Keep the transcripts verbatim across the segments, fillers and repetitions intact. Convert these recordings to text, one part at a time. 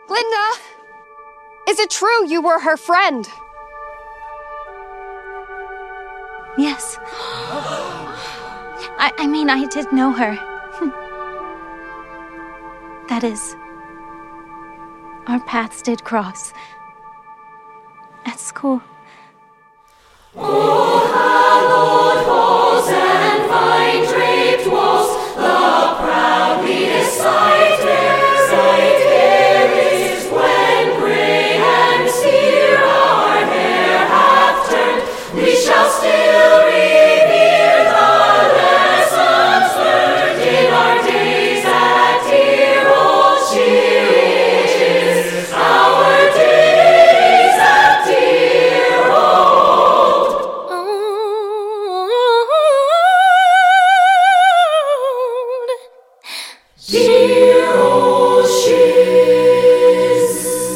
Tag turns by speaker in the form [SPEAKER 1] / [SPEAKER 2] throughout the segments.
[SPEAKER 1] Glinda! Is it true you were her friend?
[SPEAKER 2] Yes. I, I mean, I did know her. That is, our paths did cross. At school.
[SPEAKER 3] Oh, hallowed halls and fine draped walls, the proudliest sight there, sight there is when gray and sere our hair hath turned. We shall still revere the lessons learned in our days at dear old Shiz. Our days at dear old. Dear old Shiz.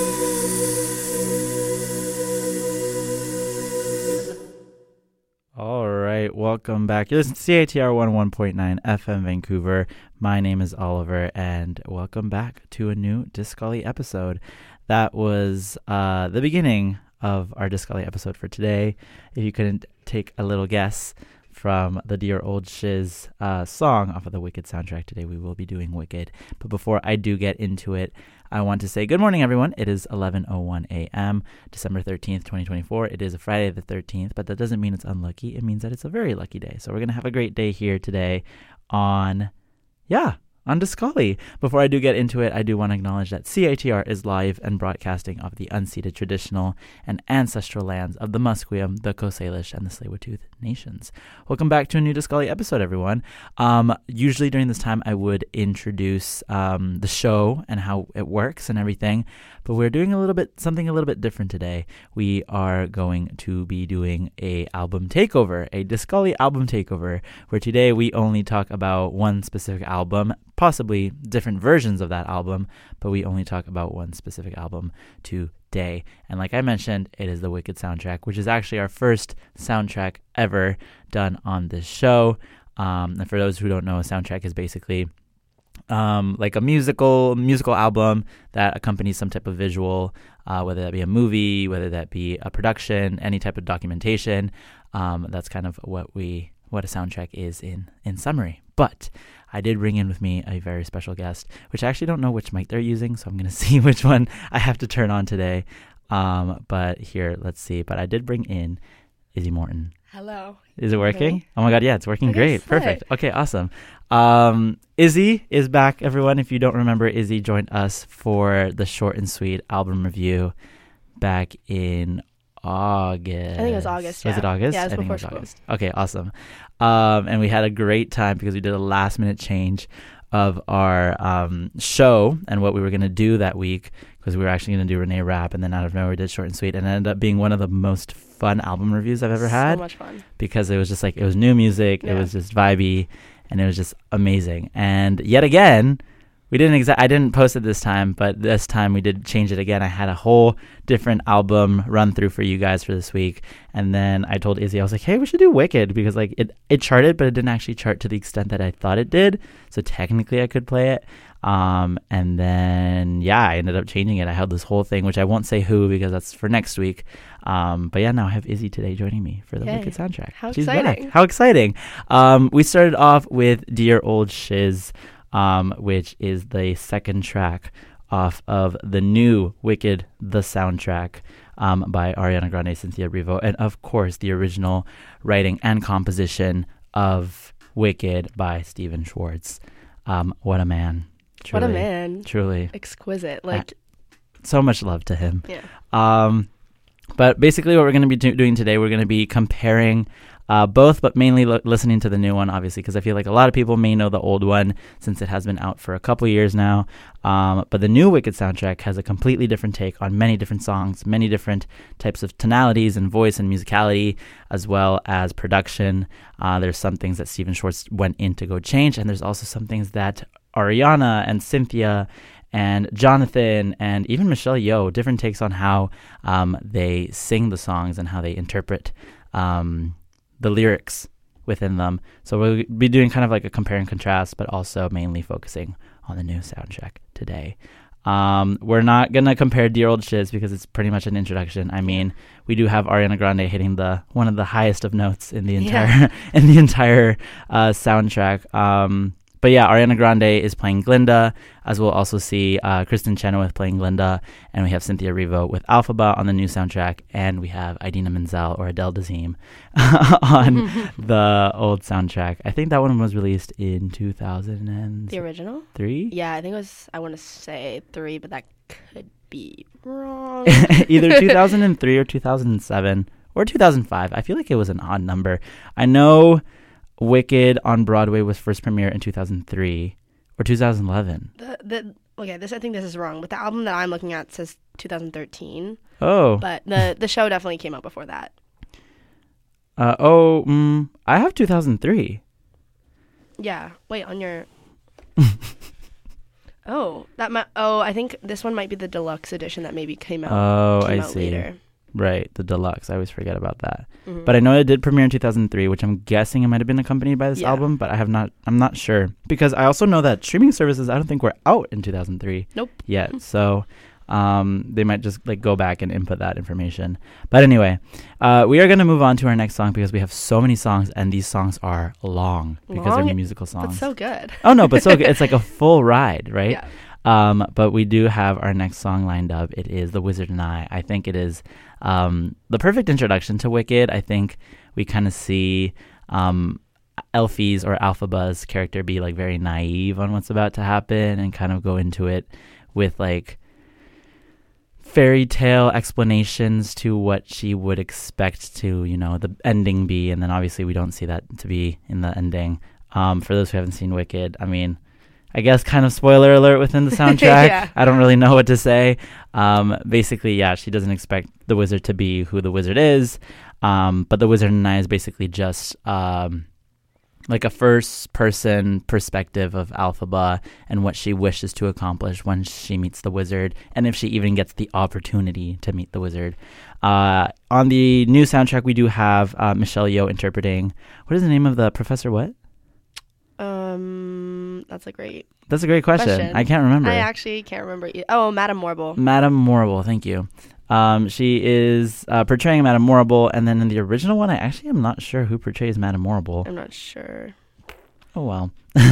[SPEAKER 4] All right, welcome back. You're listening to C A T R one oh one point nine F M Vancouver. My name is Oliver, and welcome back to a new Discully episode. That was uh, the beginning of our Discully episode for today. If you couldn't take a little guess from the Dear Old Shiz uh, song off of the Wicked soundtrack, today we will be doing Wicked. But before I do get into it, I want to say good morning, everyone. It is eleven oh one a.m., December thirteenth, twenty twenty-four. It is a Friday the thirteenth, but that doesn't mean it's unlucky. It means that it's a very lucky day. So we're going to have a great day here today on, yeah, on Discully. Before I do get into it, I do want to acknowledge that C A T R is live and broadcasting off the unceded traditional and ancestral lands of the Musqueam, the Coast Salish, and the Tsleil-Waututh nations. Welcome back to a new Discully episode, everyone. Um, usually during this time, I would introduce um, the show and how it works and everything, but we're doing a little bit something a little bit different today. We are going to be doing a album takeover, a Discully album takeover, where today we only talk about one specific album, possibly different versions of that album, but we only talk about one specific album today. And like I mentioned, it is the Wicked soundtrack, which is actually our first soundtrack ever done on this show. Um, and for those who don't know, a soundtrack is basically um, like a musical musical album that accompanies some type of visual, uh, whether that be a movie, whether that be a production, any type of documentation. Um, that's kind of what we what a soundtrack is in in summary. But I did bring in with me a very special guest, which I actually don't know which mic they're using, so I'm going to see which one I have to turn on today. Um, but here, let's see. But I did bring in Izzy Morton.
[SPEAKER 5] Hello.
[SPEAKER 4] Is it working?
[SPEAKER 5] Okay.
[SPEAKER 4] Oh my God, yeah, it's working
[SPEAKER 5] Okay,
[SPEAKER 4] great.
[SPEAKER 5] sick.
[SPEAKER 4] Perfect. Okay, awesome. Um, Izzy is back, everyone. If you don't remember, Izzy joined us for the short and sweet album review back in August.
[SPEAKER 5] I think it was August,
[SPEAKER 4] Was
[SPEAKER 5] yeah.
[SPEAKER 4] it August?
[SPEAKER 5] Yeah, it was
[SPEAKER 4] I think it
[SPEAKER 5] before
[SPEAKER 4] was
[SPEAKER 5] school.
[SPEAKER 4] August. Okay, awesome. Um, and we had a great time because we did a last minute change of our um, show and what we were going to do that week, because we were actually going to do Renee Rapp, and then out of nowhere we did Short and Sweet, and it ended up being one of the most fun album reviews I've ever had.
[SPEAKER 5] So much fun.
[SPEAKER 4] Because it was just like, it was new music,
[SPEAKER 5] Yeah.
[SPEAKER 4] it was just vibey, and it was just amazing. And yet again, we didn't exa- I didn't post it this time, but this time we did change it again. I had a whole different album run through for you guys for this week, and then I told Izzy, I was like, hey, we should do Wicked, because like it, it charted, but it didn't actually chart to the extent that I thought it did, so technically I could play it. Um, and then, yeah, I ended up changing it. I held this whole thing, which I won't say who because that's for next week. Um, but yeah, now I have Izzy today joining me for the
[SPEAKER 5] Yay.
[SPEAKER 4] Wicked soundtrack.
[SPEAKER 5] How
[SPEAKER 4] She's
[SPEAKER 5] exciting.
[SPEAKER 4] back. How exciting. Um, we started off with Dear Old Shiz, um, which is the second track off of the new Wicked, the soundtrack, um, by Ariana Grande, Cynthia Erivo, and of course the original writing and composition of Wicked by Stephen Schwartz. Um, what a man. Truly,
[SPEAKER 5] What a man.
[SPEAKER 4] Truly.
[SPEAKER 5] Exquisite. Like,
[SPEAKER 4] So much love to him.
[SPEAKER 5] yeah.
[SPEAKER 4] Um, but basically what we're going to be do- doing today, we're going to be comparing uh, both, but mainly lo- listening to the new one, obviously, because I feel like a lot of people may know the old one since it has been out for a couple years now. Um, but the new Wicked soundtrack has a completely different take on many different songs, many different types of tonalities and voice and musicality, as well as production. Uh, there's some things that Stephen Schwartz went in to go change, and there's also some things that Ariana and Cynthia and Jonathan and even Michelle Yeoh, different takes on how um, they sing the songs and how they interpret um, the lyrics within them. So we'll be doing kind of like a compare and contrast, but also mainly focusing on the new soundtrack today. Um, we're not going to compare Dear Old Shiz because it's pretty much an introduction. I mean, we do have Ariana Grande hitting the one of the highest of notes in the entire yeah. in the entire uh, soundtrack. Um, but yeah, Ariana Grande is playing Glinda, as we'll also see uh, Kristen Chenoweth playing Glinda, and we have Cynthia Erivo with Alphaba on the new soundtrack, and we have Idina Menzel or Adele Dazeem on the old soundtrack. I think that one was released in two thousand three.
[SPEAKER 5] The original? Yeah, I think it was, I want to say three, but that could be wrong.
[SPEAKER 4] Either two thousand three or two thousand seven or two thousand five. I feel like it was an odd number. I know Wicked on Broadway was first premiere in two thousand three or two thousand eleven.
[SPEAKER 5] The, the okay, this I think this is wrong, but the album that I'm looking at says two thousand thirteen.
[SPEAKER 4] Oh,
[SPEAKER 5] but the the show definitely came out before that.
[SPEAKER 4] Uh oh, mm, I have two thousand three.
[SPEAKER 5] Yeah. Wait, on your. oh, that might. Oh, I think this one might be the deluxe edition that maybe came out.
[SPEAKER 4] Oh,
[SPEAKER 5] came
[SPEAKER 4] I
[SPEAKER 5] out
[SPEAKER 4] see.
[SPEAKER 5] Later.
[SPEAKER 4] Right, the deluxe. I always forget about that.
[SPEAKER 5] Mm-hmm.
[SPEAKER 4] But I know it did premiere in two thousand three, which I'm guessing it might have been accompanied by this
[SPEAKER 5] Yeah.
[SPEAKER 4] album, but I have not I'm not sure. Because I also know that streaming services I don't think were out in two thousand three
[SPEAKER 5] Nope.
[SPEAKER 4] yet. So um, they might just like go back and input that information. But anyway, uh, we are going to move on to our next song because we have so many songs and these songs are long because
[SPEAKER 5] Long,
[SPEAKER 4] they're musical songs.
[SPEAKER 5] But so good.
[SPEAKER 4] Oh no, but so good. It's like a full ride, right?
[SPEAKER 5] Yeah.
[SPEAKER 4] Um, but we do have our next song lined up. It is The Wizard and I. I think it is um, the perfect introduction to Wicked. I think we kind of see um, Elfie's or Alphaba's character be like very naive on what's about to happen and kind of go into it with like fairy tale explanations to what she would expect to, you know, the ending be. And then obviously we don't see that to be in the ending. Um, for those who haven't seen Wicked, I mean, I guess kind of spoiler alert within the soundtrack.
[SPEAKER 5] Yeah.
[SPEAKER 4] I don't really know what to say. Um, basically, yeah, she doesn't expect the wizard to be who the wizard is. Um, but the Wizard and I is basically just um, like a first person perspective of Alphaba and what she wishes to accomplish when she meets the wizard, and if she even gets the opportunity to meet the wizard. Uh, on the new soundtrack, we do have uh, Michelle Yeoh interpreting, what is the name of the professor what?
[SPEAKER 5] Um, that's a great.
[SPEAKER 4] That's a great question.
[SPEAKER 5] question.
[SPEAKER 4] I can't remember.
[SPEAKER 5] I actually can't remember. Either. Oh, Madame Morrible.
[SPEAKER 4] Madame Morrible, thank you. Um, she is uh, portraying Madame Morrible, and then in the original one, I actually am not sure who portrays Madame Morrible.
[SPEAKER 5] I'm not sure.
[SPEAKER 4] Oh well,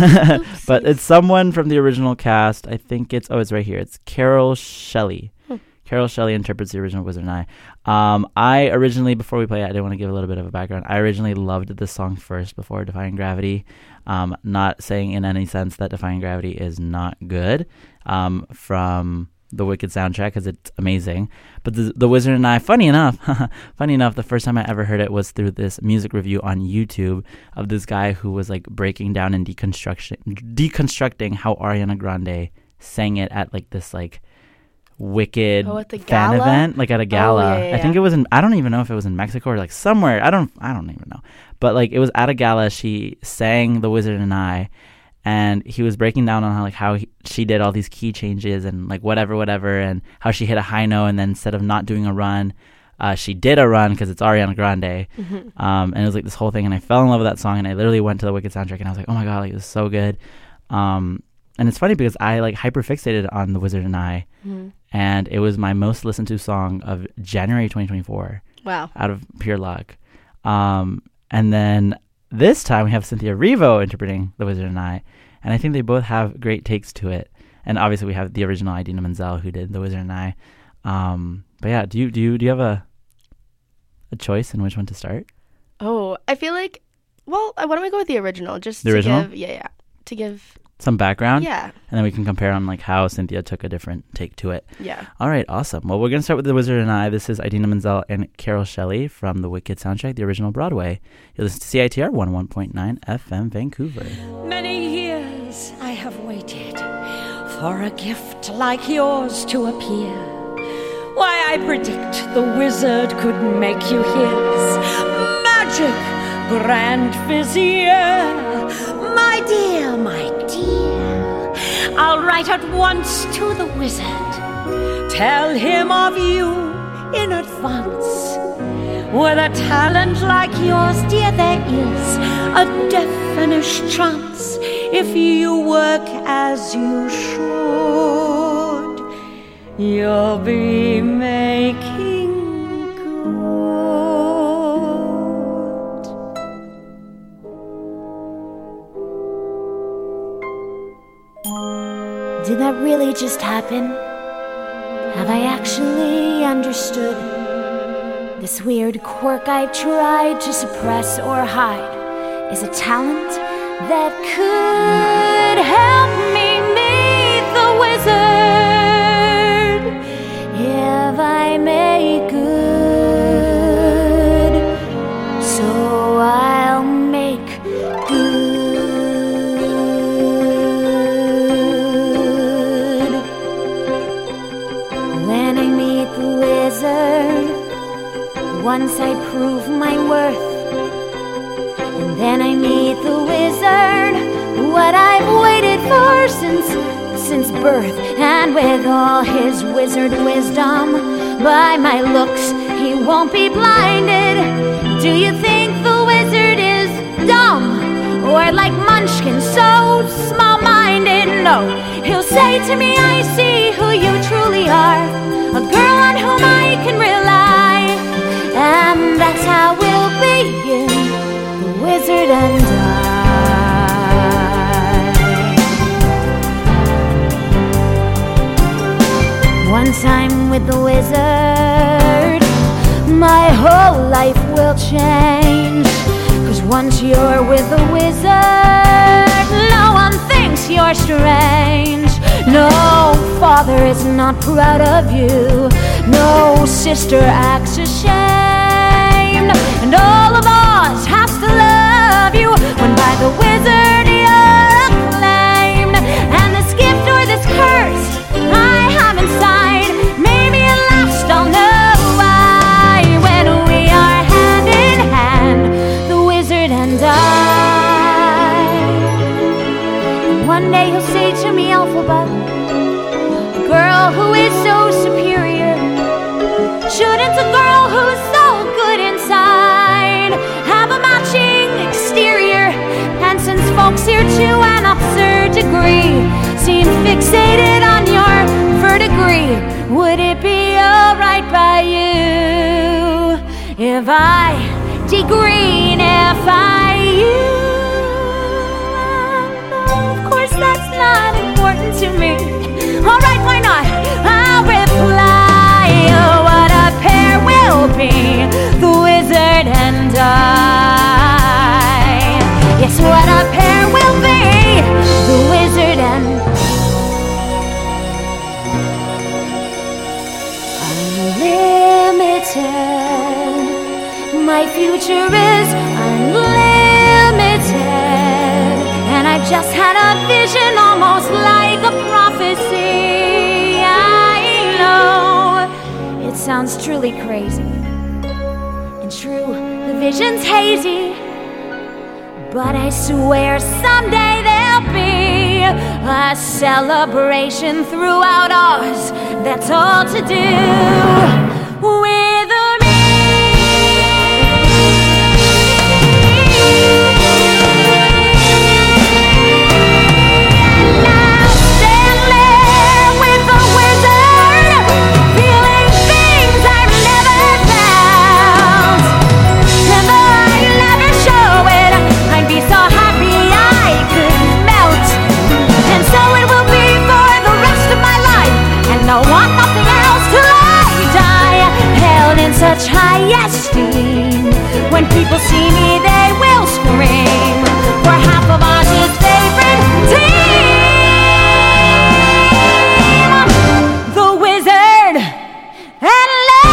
[SPEAKER 4] but it's someone from the original cast. I think it's oh, it's right here. It's Carol Shelley. Hmm. Carol Shelley interprets the original Wizard and I. Um, I originally, before we play it, I did want to give a little bit of a background. I originally loved this song first before Defying Gravity. Um, not saying in any sense that Defying Gravity is not good um, from the Wicked soundtrack, because it's amazing. But the, the Wizard and I, funny enough, funny enough, the first time I ever heard it was through this music review on YouTube of this guy who was like breaking down and deconstruction, deconstructing how Ariana Grande sang it at like this like Wicked
[SPEAKER 5] oh, at the
[SPEAKER 4] fan
[SPEAKER 5] gala?
[SPEAKER 4] event, like at a gala.
[SPEAKER 5] Oh, yeah, yeah,
[SPEAKER 4] I think
[SPEAKER 5] yeah.
[SPEAKER 4] it was in, I don't even know if it was in Mexico or like somewhere. I don't, I don't even know. But like it was at a gala. She sang The Wizard and I, and he was breaking down on how like how he, she did all these key changes and like whatever, whatever, and how she hit a high note, and then instead of not doing a run, uh, she did a run because it's Ariana Grande.
[SPEAKER 5] Mm-hmm.
[SPEAKER 4] Um, and it was like this whole thing, and I fell in love with that song, and I literally went to the Wicked soundtrack, and I was like, oh my god, like it was so good. Um, and it's funny because I like hyper fixated on The Wizard and I.
[SPEAKER 5] Mm-hmm.
[SPEAKER 4] And it was my most listened to song of January twenty twenty-four.
[SPEAKER 5] Wow.
[SPEAKER 4] Out of pure luck. Um, and then this time we have Cynthia Erivo interpreting The Wizard and I. And I think they both have great takes to it. And obviously we have the original Idina Menzel who did The Wizard and I. Um, but yeah, do you do you do you have a a choice in which one to start?
[SPEAKER 5] Oh, I feel like, well, why don't we go with the original? Just
[SPEAKER 4] The
[SPEAKER 5] to
[SPEAKER 4] original?
[SPEAKER 5] give, yeah, yeah, to give
[SPEAKER 4] some background?
[SPEAKER 5] Yeah.
[SPEAKER 4] And then we can compare on like how Cynthia took a different take to it.
[SPEAKER 5] Yeah.
[SPEAKER 4] All right, awesome. Well, we're going to start with The Wizard and I. This is Idina Menzel and Carol Shelley from the Wicked soundtrack, the original Broadway. You listen to C I T R one oh one point nine F M Vancouver.
[SPEAKER 6] Many years I have waited for a gift like yours to appear. Why, I predict the wizard could make you his magic grand vizier. My dear, my dear, I'll write at once to the wizard. Tell him of you in advance. With a talent like yours, dear, there is a definite chance if you work as you should. you'll be making good.
[SPEAKER 7] Did that really just happen? Have I actually understood? This weird quirk I've tried to suppress or hide is a talent that could help me meet the wizard if I make good. So I'll make good. When I meet the wizard, once I prove my worth, and then I meet the wizard, what I've waited for since, since birth. And with all his wizard wisdom, by my looks, he won't be blinded. Do you think the wizard is dumb? Or like Munchkin, so small-minded? No, he'll say to me, I see who you truly are, a girl on whom I can rely. And that's how we'll begin, the wizard and I. Once I'm with the wizard, my whole life will change. Cause once you're with the wizard, no one thinks you're strange. No father is not proud of you, no sister acts ashamed, and all of us has to love you when by the wizard you're acclaimed. And this gift or this curse I have inside, maybe at last I'll know why, when we are hand in hand, the wizard and I. And one day he'll say to me, Elphaba, a girl who is so superior, shouldn't a girl who's so good inside have a matching exterior? And since folks here to an absurd degree seem fixated on your verdigris, would it be alright by you if I degree, if I you? No, of course that's not important to me. Alright, why not? I'll reply, oh, what a pair we'll be, the wizard and I. Yes, what a pair we'll be, the wizard and unlimited. My future is unlimited, and I've just had a vision almost like a prophecy. I know it sounds truly crazy, and true, the vision's hazy, but I swear someday there'll be a celebration throughout Oz. That's all to do with me. Now stand there with the wizard, feeling things I've never felt. And though I never show it, I'd be so happy I could melt. And so it will be for the rest of my life, and I want nothing else till I die, held in such high esteem. When people see me, they will scream, we're half of Oz's favorite team, the wizard and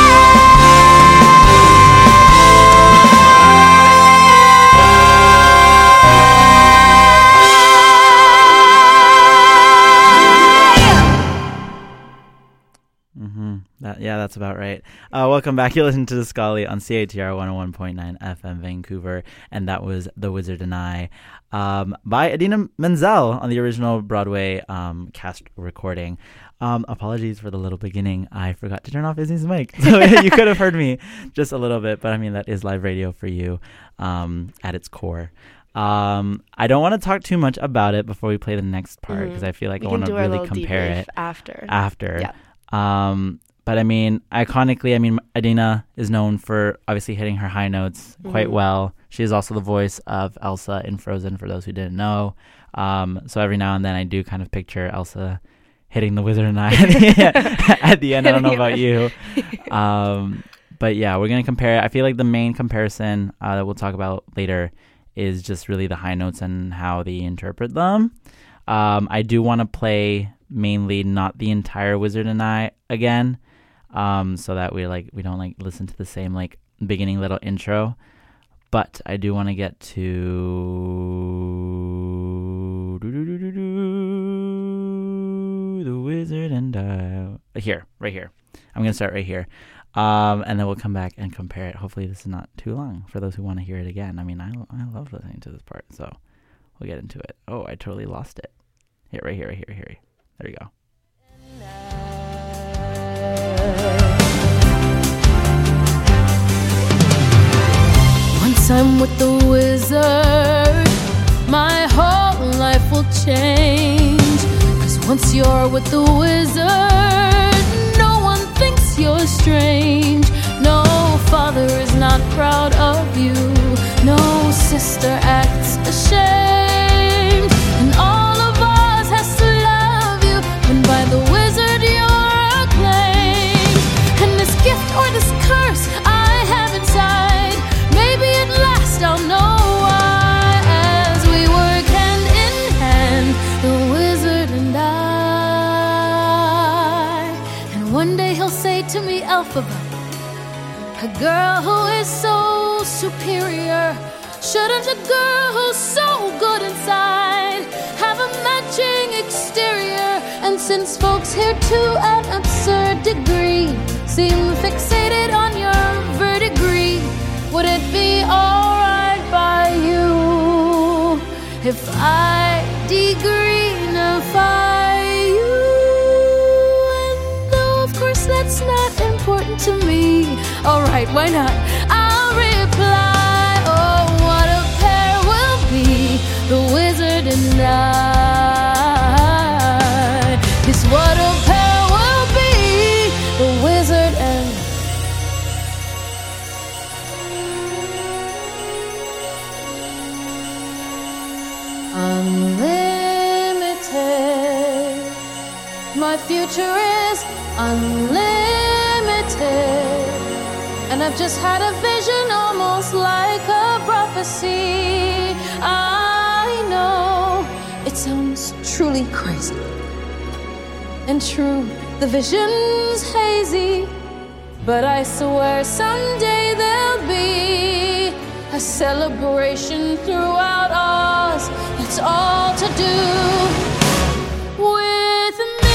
[SPEAKER 4] Mm-hmm. That, yeah, that's about right. Uh, welcome back. You listen to Discali on C A T R one oh one point nine F M Vancouver, and that was The Wizard and I um, by Idina Menzel on the original Broadway um, cast recording. Um, apologies for the little beginning. I forgot to turn off Izzy's mic, so you could have heard me just a little bit, but I mean, that is live radio for you um, at its core. Um, I don't want to talk too much about it before we play the next part, because mm-hmm. I feel like we I want to really compare it
[SPEAKER 5] after.
[SPEAKER 4] After.
[SPEAKER 5] Yeah.
[SPEAKER 4] Um, but I mean, iconically, I mean, Adina is known for obviously hitting her high notes quite
[SPEAKER 5] Mhm.
[SPEAKER 4] well. She is also the voice of Elsa in Frozen, for those who didn't know. Um, so every now and then I do kind of picture Elsa hitting the wizard and I at the end. I don't know about you. Um, but yeah, we're going to compare. I feel like the main comparison uh, that we'll talk about later is just really the high notes and how they interpret them. Um, I do want to play mainly not the entire Wizard and I again, um, so that we like we don't like listen to the same like beginning little intro. But I do want to get to the Wizard and I here, right here. I'm gonna start right here, um, and then we'll come back and compare it. Hopefully, this is not too long for those who want to hear it again. I mean, I I love listening to this part, so we'll get into it. Oh, I totally lost it. Here, right here, right here, here. There you go.
[SPEAKER 8] Once I'm with the wizard, my whole life will change. 'Cause once you're with the wizard, no one thinks you're strange. No father is not proud of you. No sister acts ashamed. And all of us has to love you. When by the wizard you're acclaimed. And this gift or this curse I have inside, maybe at last I'll know why. As we work hand in hand, the wizard and I. And one day he'll say to me, Elphaba, a girl who is so superior, shouldn't a girl who's so good inside have a matching exterior? And since folks here to an absurd degree seem fixated on your verdigris, would it be alright by you if I degreenify you? And though of course that's not important to me, alright, why not? I'll reply, oh, what a pair we'll be, the wizard and I. Yes, what a pair we'll be, the wizard and unlimited. My future is unlimited. And I've just had a vision almost like a prophecy. I know it sounds truly crazy. And true, the vision's hazy. But I swear someday there'll be a celebration throughout Oz. It's all to do with me.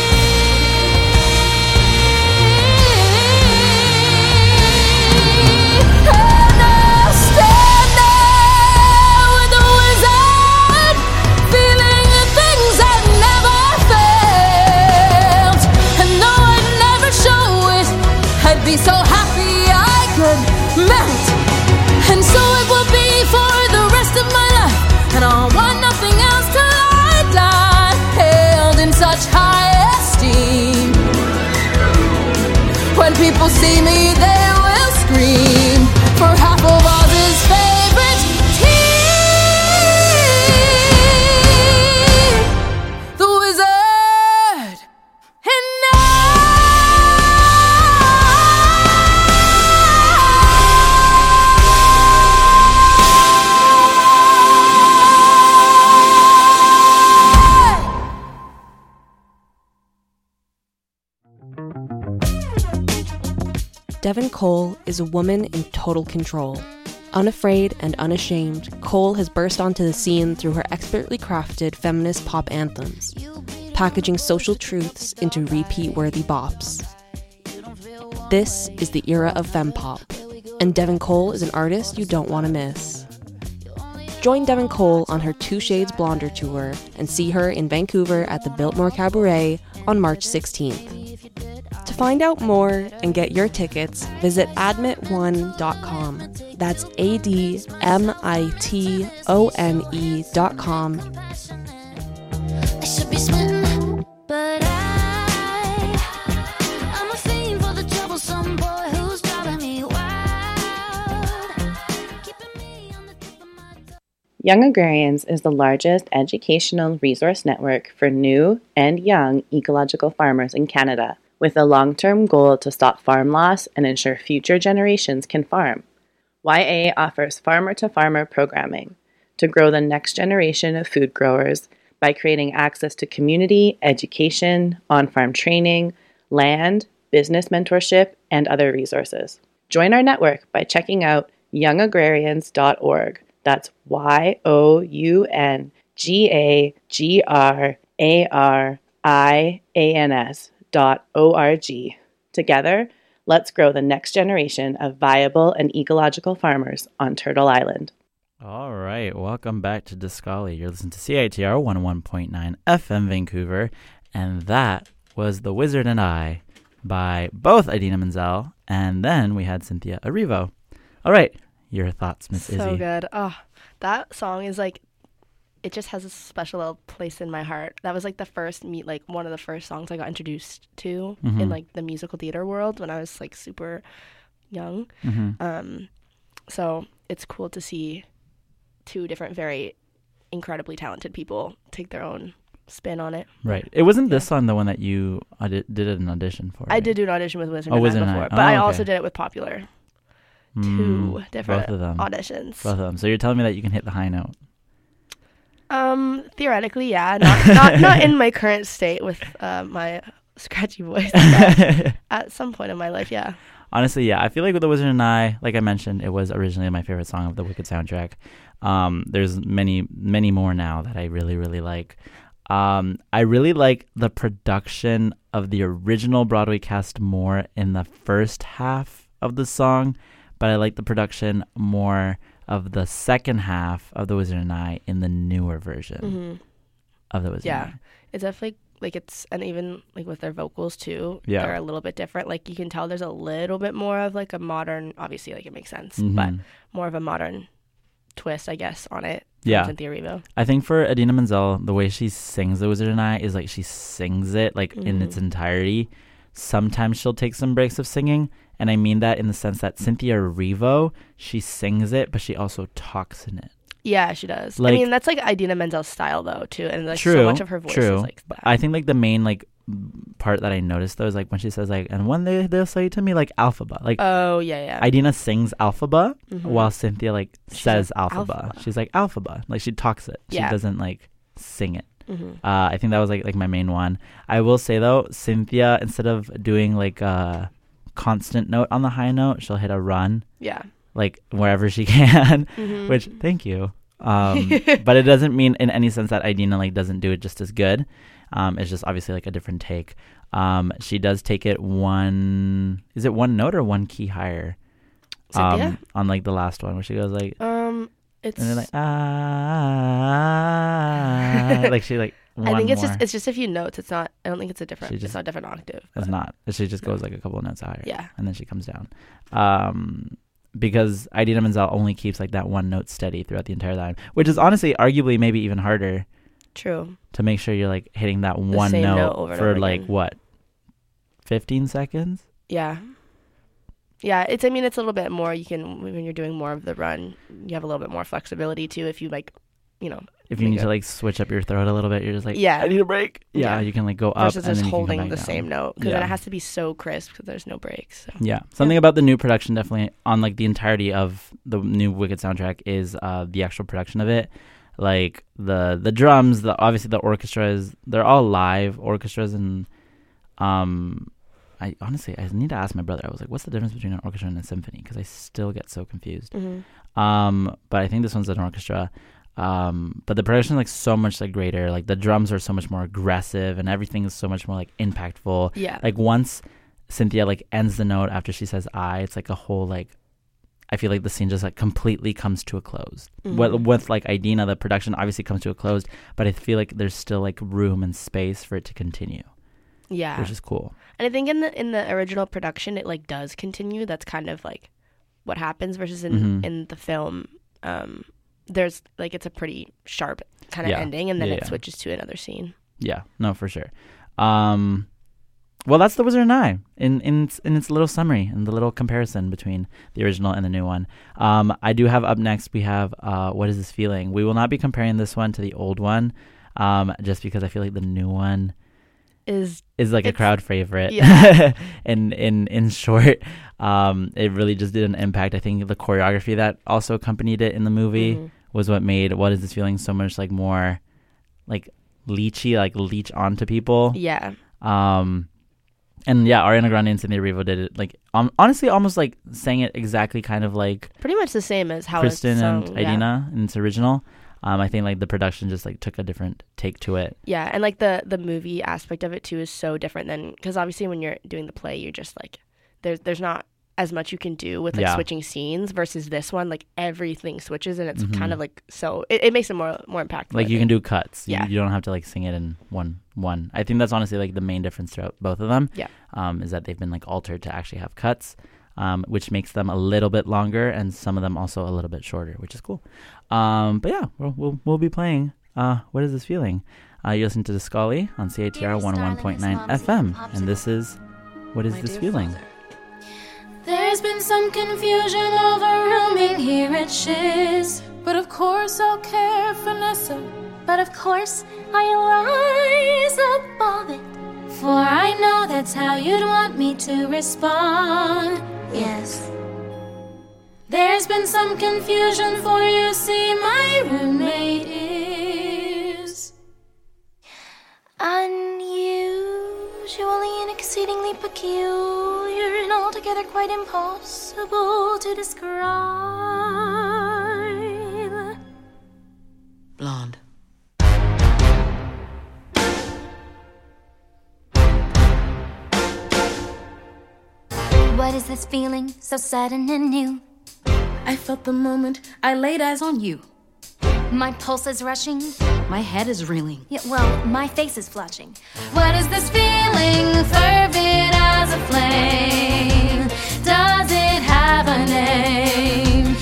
[SPEAKER 8] And I'll stand there with the wizard, feeling the things I never felt. And though I'd never show it, I'd be so happy I could melt. And so it will be for the rest of my life, and I'll want nothing else till I die, held in such high esteem. When people see me, they will scream for half of Oz's favorite team, the wizard and I.
[SPEAKER 9] Devin Cole is a woman in total control. Unafraid and unashamed, Cole has burst onto the scene through her expertly crafted feminist pop anthems, packaging social truths into repeat-worthy bops. This is the era of fempop, and Devin Cole is an artist you don't want to miss. Join Devin Cole on her Two Shades Blonder tour and see her in Vancouver at the Biltmore Cabaret on March sixteenth. To find out more and get your tickets, visit admit one dot com. That's A D M I T O N E dot com.
[SPEAKER 3] I should be smitten, but I
[SPEAKER 10] Young Agrarians is the largest educational resource network for new and young ecological farmers in Canada, with a long-term goal to stop farm loss and ensure future generations can farm. Y A offers farmer-to-farmer programming to grow the next generation of food growers by creating access to community, education, on-farm training, land, business mentorship, and other resources. Join our network by checking out young agrarians dot org. That's Y O U N G A G R A R I A N S dot O R G. Together, let's grow the next generation of viable and ecological farmers on Turtle Island.
[SPEAKER 4] All right, welcome back to Discali. You're listening to C I T R one oh one point nine F M Vancouver, and that was The Wizard and I by both Idina Menzel, and then we had Cynthia Erivo. All right, your thoughts, Miss Izzy.
[SPEAKER 5] So good. Oh, that song is like, it just has a special little place in my heart. That was like the first meet, like one of the first songs I got introduced to
[SPEAKER 4] Mhm.
[SPEAKER 5] in like the musical theater world when I was like super young.
[SPEAKER 4] Mhm.
[SPEAKER 5] Um, so it's cool to see two different, very incredibly talented people take their own spin on it.
[SPEAKER 4] Right. It wasn't this song the one that you audi- did an audition for.
[SPEAKER 5] I
[SPEAKER 4] right?
[SPEAKER 5] did do an audition with Wizard
[SPEAKER 4] Oh,
[SPEAKER 5] and
[SPEAKER 4] Wizard
[SPEAKER 5] I
[SPEAKER 4] and I.
[SPEAKER 5] before,
[SPEAKER 4] Oh,
[SPEAKER 5] but I
[SPEAKER 4] okay.
[SPEAKER 5] also did it with Popular. Two
[SPEAKER 4] Mm,
[SPEAKER 5] different
[SPEAKER 4] both of them.
[SPEAKER 5] auditions.
[SPEAKER 4] Both of them. So you're telling me that you can hit the high note.
[SPEAKER 5] Um, theoretically, yeah. Not not, not in my current state with uh, my scratchy voice. But at some point in my life, yeah.
[SPEAKER 4] Honestly, yeah. I feel like with The Wizard and I, like I mentioned, it was originally my favorite song of the Wicked soundtrack. Um, there's many, many more now that I really, really like. Um, I really like the production of the original Broadway cast more in the first half of the song, but I like the production more of the second half of The Wizard and I in the newer version
[SPEAKER 5] Mhm.
[SPEAKER 4] of The Wizard
[SPEAKER 5] Yeah,
[SPEAKER 4] and I.
[SPEAKER 5] it's definitely like it's, and even like with their vocals too,
[SPEAKER 4] Yeah.
[SPEAKER 5] they're a little bit different. Like you can tell there's a little bit more of like a modern, obviously like it makes sense, but
[SPEAKER 4] Mhm.
[SPEAKER 5] more of a modern twist, I guess, on it. from
[SPEAKER 4] Yeah.
[SPEAKER 5] Cynthia Erivo.
[SPEAKER 4] I think for Idina Menzel, the way she sings The Wizard and I is like she sings it like in its
[SPEAKER 5] Mhm.
[SPEAKER 4] entirety. Sometimes she'll take some breaks of singing, and I mean that in the sense that Cynthia Erivo, she sings it, but she also talks in it.
[SPEAKER 5] Yeah, she does.
[SPEAKER 4] Like-
[SPEAKER 5] I mean, that's like Idina Menzel's style though too, and like
[SPEAKER 4] true,
[SPEAKER 5] so much of her voice
[SPEAKER 4] true.
[SPEAKER 5] is like
[SPEAKER 4] But
[SPEAKER 5] that.
[SPEAKER 4] I think like the main like part that I noticed though is like when she says like, and one day they'll say to me like alphaba. Like
[SPEAKER 5] Oh yeah, yeah.
[SPEAKER 4] Idina sings alphaba
[SPEAKER 5] Mhm.
[SPEAKER 4] while Cynthia like
[SPEAKER 5] She's
[SPEAKER 4] says
[SPEAKER 5] like,
[SPEAKER 4] alphaba.
[SPEAKER 5] "Alphaba."
[SPEAKER 4] She's like alphaba. Like she talks it. She
[SPEAKER 5] Yeah.
[SPEAKER 4] doesn't like sing it.
[SPEAKER 5] Mhm.
[SPEAKER 4] Uh, I think that was like like my main one. I will say though, Cynthia, instead of doing like a constant note on the high note, she'll hit a run
[SPEAKER 5] Yeah.
[SPEAKER 4] like wherever she can.
[SPEAKER 5] Mhm.
[SPEAKER 4] Which thank you. Um, but it doesn't mean in any sense that Idina like doesn't do it just as good. Um, it's just obviously like a different take. Um, she does take it one. Is it one note or one key higher?
[SPEAKER 5] Cynthia?
[SPEAKER 4] Um, on like the last one where she goes like,
[SPEAKER 5] Um, it's.
[SPEAKER 4] and then like ah, like she like. One
[SPEAKER 5] I think it's
[SPEAKER 4] more.
[SPEAKER 5] just it's just a few notes. It's not. I don't think it's a different.
[SPEAKER 4] She
[SPEAKER 5] It's
[SPEAKER 4] just-
[SPEAKER 5] not a different octave.
[SPEAKER 4] It's
[SPEAKER 5] but-
[SPEAKER 4] not. She just
[SPEAKER 5] No.
[SPEAKER 4] goes like a couple of notes higher.
[SPEAKER 5] Yeah.
[SPEAKER 4] And then she comes down. Um, because Idina Menzel only keeps like that one note steady throughout the entire time, which is honestly arguably maybe even harder
[SPEAKER 5] True.
[SPEAKER 4] to make sure you're like hitting that one
[SPEAKER 5] same
[SPEAKER 4] note,
[SPEAKER 5] note over and
[SPEAKER 4] for
[SPEAKER 5] over
[SPEAKER 4] like
[SPEAKER 5] again.
[SPEAKER 4] what, fifteen seconds?
[SPEAKER 5] Yeah. Yeah. It's. I mean, it's a little bit more. You can when you're doing more of the run, you have a little bit more flexibility too. If you like, you know.
[SPEAKER 4] If you
[SPEAKER 5] make
[SPEAKER 4] need to
[SPEAKER 5] a-
[SPEAKER 4] like switch up your throat a little bit, you're just like,
[SPEAKER 5] Yeah.
[SPEAKER 4] I need a break. Yeah,
[SPEAKER 5] Yeah.
[SPEAKER 4] you can like go up
[SPEAKER 5] versus
[SPEAKER 4] and
[SPEAKER 5] just
[SPEAKER 4] then you can come
[SPEAKER 5] holding
[SPEAKER 4] back
[SPEAKER 5] the
[SPEAKER 4] down.
[SPEAKER 5] same note because
[SPEAKER 4] Yeah.
[SPEAKER 5] then it has to be so crisp because there's no breaks. So.
[SPEAKER 4] Yeah, something about the new production definitely on like the entirety of the new Wicked soundtrack is uh the actual production of it. Like the the drums, the obviously the orchestras, they're all live orchestras, and um, I honestly I need to ask my brother. I was like, what's the difference between an orchestra and a symphony? Because I still get so confused.
[SPEAKER 5] Mm-hmm.
[SPEAKER 4] Um, but I think this one's an orchestra. Um, but the production is like so much like greater. Like the drums are so much more aggressive, and everything is so much more like impactful.
[SPEAKER 5] Yeah.
[SPEAKER 4] Like once Cynthia like ends the note after she says I, it's like a whole like I feel like the scene just like completely comes to a close.
[SPEAKER 5] Mhm.
[SPEAKER 4] With, with like Idina, the production obviously comes to a close, but I feel like there's still like room and space for it to continue,
[SPEAKER 5] Yeah.
[SPEAKER 4] which is cool.
[SPEAKER 5] And I think in the in the original production, it like does continue. That's kind of like what happens versus in
[SPEAKER 4] Mhm.
[SPEAKER 5] in the film. Um, there's like it's a pretty sharp kind of
[SPEAKER 4] Yeah.
[SPEAKER 5] ending, and then
[SPEAKER 4] Yeah,
[SPEAKER 5] it
[SPEAKER 4] yeah.
[SPEAKER 5] switches to another scene.
[SPEAKER 4] Yeah, no, for sure. Um, well, that's The Wizard and I in in its, in its little summary and the little comparison between the original and the new one. Um, I do have up next. We have uh, What Is This Feeling? We will not be comparing this one to the old one, um, just because I feel like the new one
[SPEAKER 5] is
[SPEAKER 4] is like a crowd favorite.
[SPEAKER 5] Yeah.
[SPEAKER 4] and in in short, um, it really just did an impact. I think the choreography that also accompanied it in the movie mm-hmm. was what made What Is This Feeling so much like more like leechy, like leech onto people.
[SPEAKER 5] Yeah.
[SPEAKER 4] Um, and yeah, Ariana Grande and Cynthia Erivo did it like um, honestly almost like sang it exactly kind of like
[SPEAKER 5] pretty much the same as how
[SPEAKER 4] Kristen
[SPEAKER 5] it's sung,
[SPEAKER 4] and Idina yeah. in its original. Um, I think like the production just like took a different take to it.
[SPEAKER 5] Yeah, and like the the movie aspect of it too is so different than because obviously when you're doing the play, you're just like there's there's not as much you can do with like
[SPEAKER 4] yeah.
[SPEAKER 5] switching scenes versus this one. Like everything switches and it's
[SPEAKER 4] mm-hmm.
[SPEAKER 5] kind of like so it, it makes it more more impactful.
[SPEAKER 4] Like you can do cuts.
[SPEAKER 5] Yeah,
[SPEAKER 4] you, you don't have to like sing it in one one. I think that's honestly like the main difference throughout both of them.
[SPEAKER 5] Yeah,
[SPEAKER 4] um, is that they've been like altered to actually have cuts. Um, which makes them a little bit longer and some of them also a little bit shorter, which is cool. Um, but yeah, we'll, we'll we'll be playing. Uh, What Is This Feeling? Uh, you listen to Discali on C A T R one oh one point nine F M, and this is What Is
[SPEAKER 8] My
[SPEAKER 4] This Feeling?
[SPEAKER 8] Father. There's been some confusion over rooming here at Shiz, but of course I'll care for Nessa.
[SPEAKER 2] But of course I'll rise above it,
[SPEAKER 8] for I know that's how you'd want me to respond.
[SPEAKER 2] Yes.
[SPEAKER 8] There's been some confusion, for you see my roommate is
[SPEAKER 2] unusually and exceedingly peculiar and altogether quite impossible to describe.
[SPEAKER 11] Blonde.
[SPEAKER 2] What is this feeling so sudden and new?
[SPEAKER 8] I felt the moment I laid eyes on you.
[SPEAKER 2] My pulse is rushing.
[SPEAKER 11] My head is reeling.
[SPEAKER 2] Yeah, well, my face is flushing.
[SPEAKER 8] What is this feeling, fervid as a flame? Does it have a name?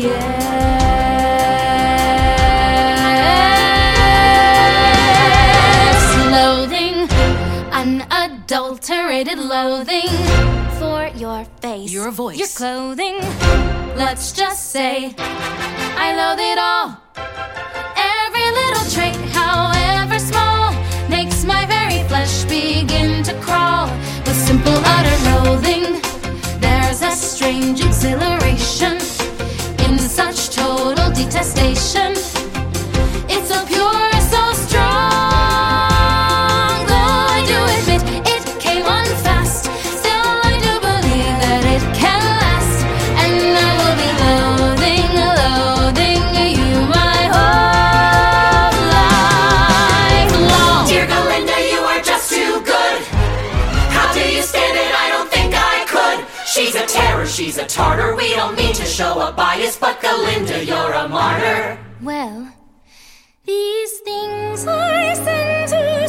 [SPEAKER 8] Yes. Loathing, unadulterated loathing
[SPEAKER 2] for your face,
[SPEAKER 11] your voice,
[SPEAKER 8] your clothing. Let's just say I loathe it all. Every little trait, however small, makes my very flesh begin to crawl. With simple utter loathing, there's a strange exhilaration in such total detestation. It's so pure, so strong. Though I do admit it came on fast, still I do believe that it can last. And I will be loathing, loathing you my whole life long.
[SPEAKER 3] Dear Galinda, you are just too good. How do you stand it? I don't think I could. She's a terror, she's a tartar. We don't mean to show a bias, but Galinda, you're a martyr.
[SPEAKER 2] Well, these things I send to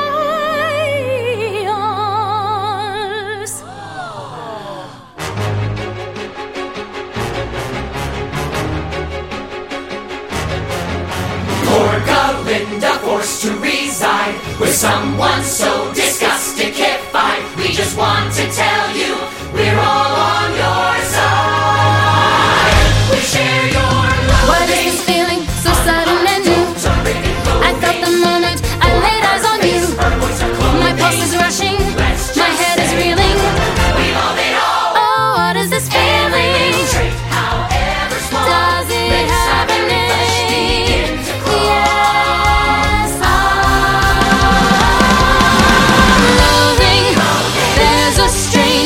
[SPEAKER 2] try ours.
[SPEAKER 3] Poor Galinda forced to reside with someone so disgustickified. We just want to tell you we're all on your side. We share your loathing.
[SPEAKER 8] What is this feeling so sudden and new? I felt the moment I laid eyes on you. My pulse is rushing, my head is reeling.
[SPEAKER 3] We love it all.
[SPEAKER 8] Oh, what is this feeling?
[SPEAKER 3] However small,
[SPEAKER 8] Does it have a name? Yes, loathing. There's a strange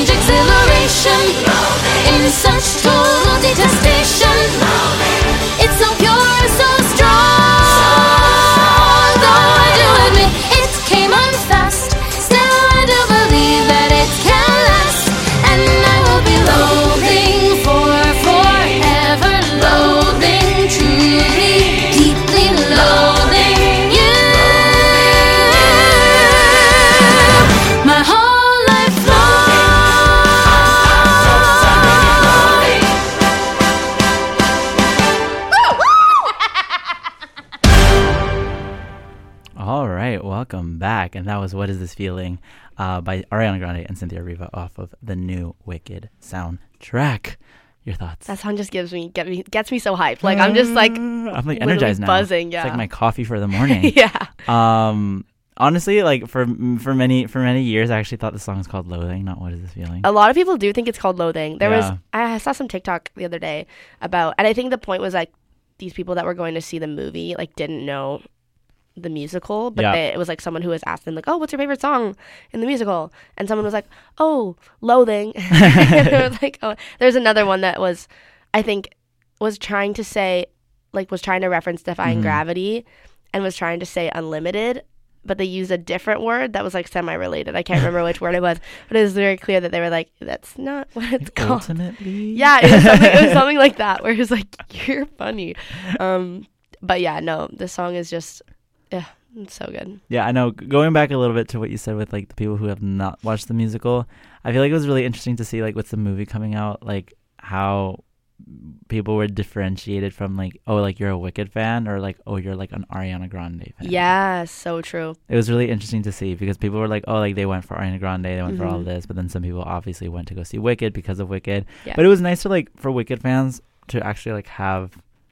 [SPEAKER 4] back, and that was What Is This Feeling uh, by Ariana Grande and Cynthia Erivo off of the new Wicked soundtrack. Your thoughts?
[SPEAKER 5] That song just gives me get me gets me so hyped. Like I'm just like
[SPEAKER 4] I'm like energized now.
[SPEAKER 5] Buzzing, yeah.
[SPEAKER 4] It's like my coffee for the morning.
[SPEAKER 5] yeah.
[SPEAKER 4] Um honestly, like for for many for many years I actually thought the song was called Loathing, not What Is This Feeling.
[SPEAKER 5] A lot of people do think it's called Loathing. There
[SPEAKER 4] yeah.
[SPEAKER 5] was I saw some TikTok the other day about, and I think the point was like these people that were going to see the movie like didn't know the musical, but
[SPEAKER 4] yeah.
[SPEAKER 5] they, it was like someone who was asked them like, oh, what's your favorite song in the musical? And someone was like, oh, Loathing. And it was like, oh, there's another one that was, I think, was trying to say, like, was trying to reference Defying
[SPEAKER 4] mm-hmm.
[SPEAKER 5] Gravity and was trying to say Unlimited, but they used a different word that was like semi-related. I can't remember which word it was, but it was very clear that they were like, that's not what it's
[SPEAKER 4] like
[SPEAKER 5] called.
[SPEAKER 4] Ultimately.
[SPEAKER 5] Yeah, it was something, it was something like that, where it was like, you're funny. Um, but yeah, no, the song is just, yeah, it's so good.
[SPEAKER 4] Yeah, I know. Going back a little bit to what you said with like the people who have not watched the musical, I feel like it was really interesting to see like with the movie coming out, like how people were differentiated from like, oh, like you're a Wicked fan, or like, oh, you're like an Ariana Grande fan.
[SPEAKER 5] Yeah, so true.
[SPEAKER 4] It was really interesting to see because people were like, oh, like they went for Ariana Grande, they went
[SPEAKER 5] mm-hmm.
[SPEAKER 4] for all of this, but then some people obviously went to go see Wicked because of Wicked.
[SPEAKER 5] Yeah.
[SPEAKER 4] But it was nice to like for Wicked fans to actually like have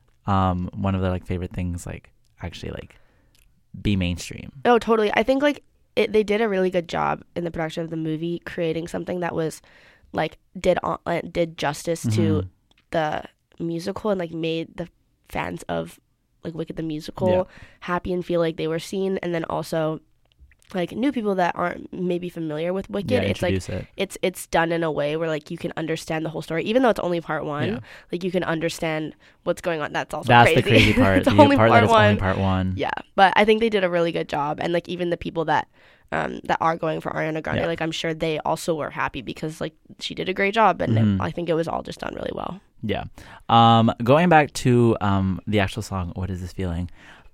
[SPEAKER 4] um one of their like favorite things like actually like be mainstream.
[SPEAKER 5] Oh, totally. I think like it, they did a really good job in the production of the movie, creating something that was like did on, uh, did justice
[SPEAKER 4] mm-hmm.
[SPEAKER 5] to the musical and like made the fans of like Wicked the musical
[SPEAKER 4] yeah.
[SPEAKER 5] happy and feel like they were seen, and then also like new people that aren't maybe familiar with Wicked.
[SPEAKER 4] Yeah,
[SPEAKER 5] it's like
[SPEAKER 4] it.
[SPEAKER 5] it's it's done in a way where like you can understand the whole story, even though it's only part one.
[SPEAKER 4] Yeah.
[SPEAKER 5] Like you can understand what's going on. That's also
[SPEAKER 4] That's
[SPEAKER 5] crazy.
[SPEAKER 4] the crazy part.
[SPEAKER 5] it's
[SPEAKER 4] the
[SPEAKER 5] only
[SPEAKER 4] part,
[SPEAKER 5] part
[SPEAKER 4] that it's
[SPEAKER 5] one.
[SPEAKER 4] only part one.
[SPEAKER 5] Yeah, but I think they did a really good job, and like even the people that um that are going for Ariana Grande,
[SPEAKER 4] yeah.
[SPEAKER 5] like I'm sure they also were happy because like she did a great job, and
[SPEAKER 4] mm-hmm.
[SPEAKER 5] it, I think it was all just done really well.
[SPEAKER 4] Yeah. Um, going back to um the actual song, What Is This Feeling?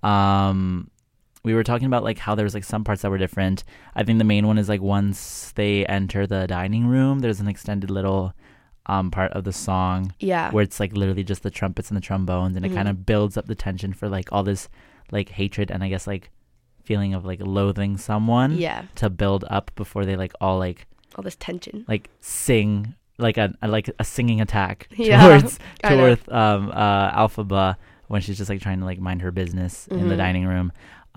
[SPEAKER 4] Um, we were talking about like how there was like some parts that were different. I think the main one is like once they enter the dining room, there's an extended little um part of the song
[SPEAKER 5] Yeah.
[SPEAKER 4] where it's like literally just the trumpets and the trombones, and
[SPEAKER 5] Mhm.
[SPEAKER 4] it kind of builds up the tension for like all this like hatred and I guess like feeling of like loathing someone
[SPEAKER 5] Yeah.
[SPEAKER 4] to build up before they like all like
[SPEAKER 5] All this tension.
[SPEAKER 4] like sing like a, a like a singing attack
[SPEAKER 5] Yeah,
[SPEAKER 4] towards
[SPEAKER 5] I know.
[SPEAKER 4] towards um uh Alphaba when she's just like trying to like mind her business in the
[SPEAKER 5] Mhm.
[SPEAKER 4] dining room.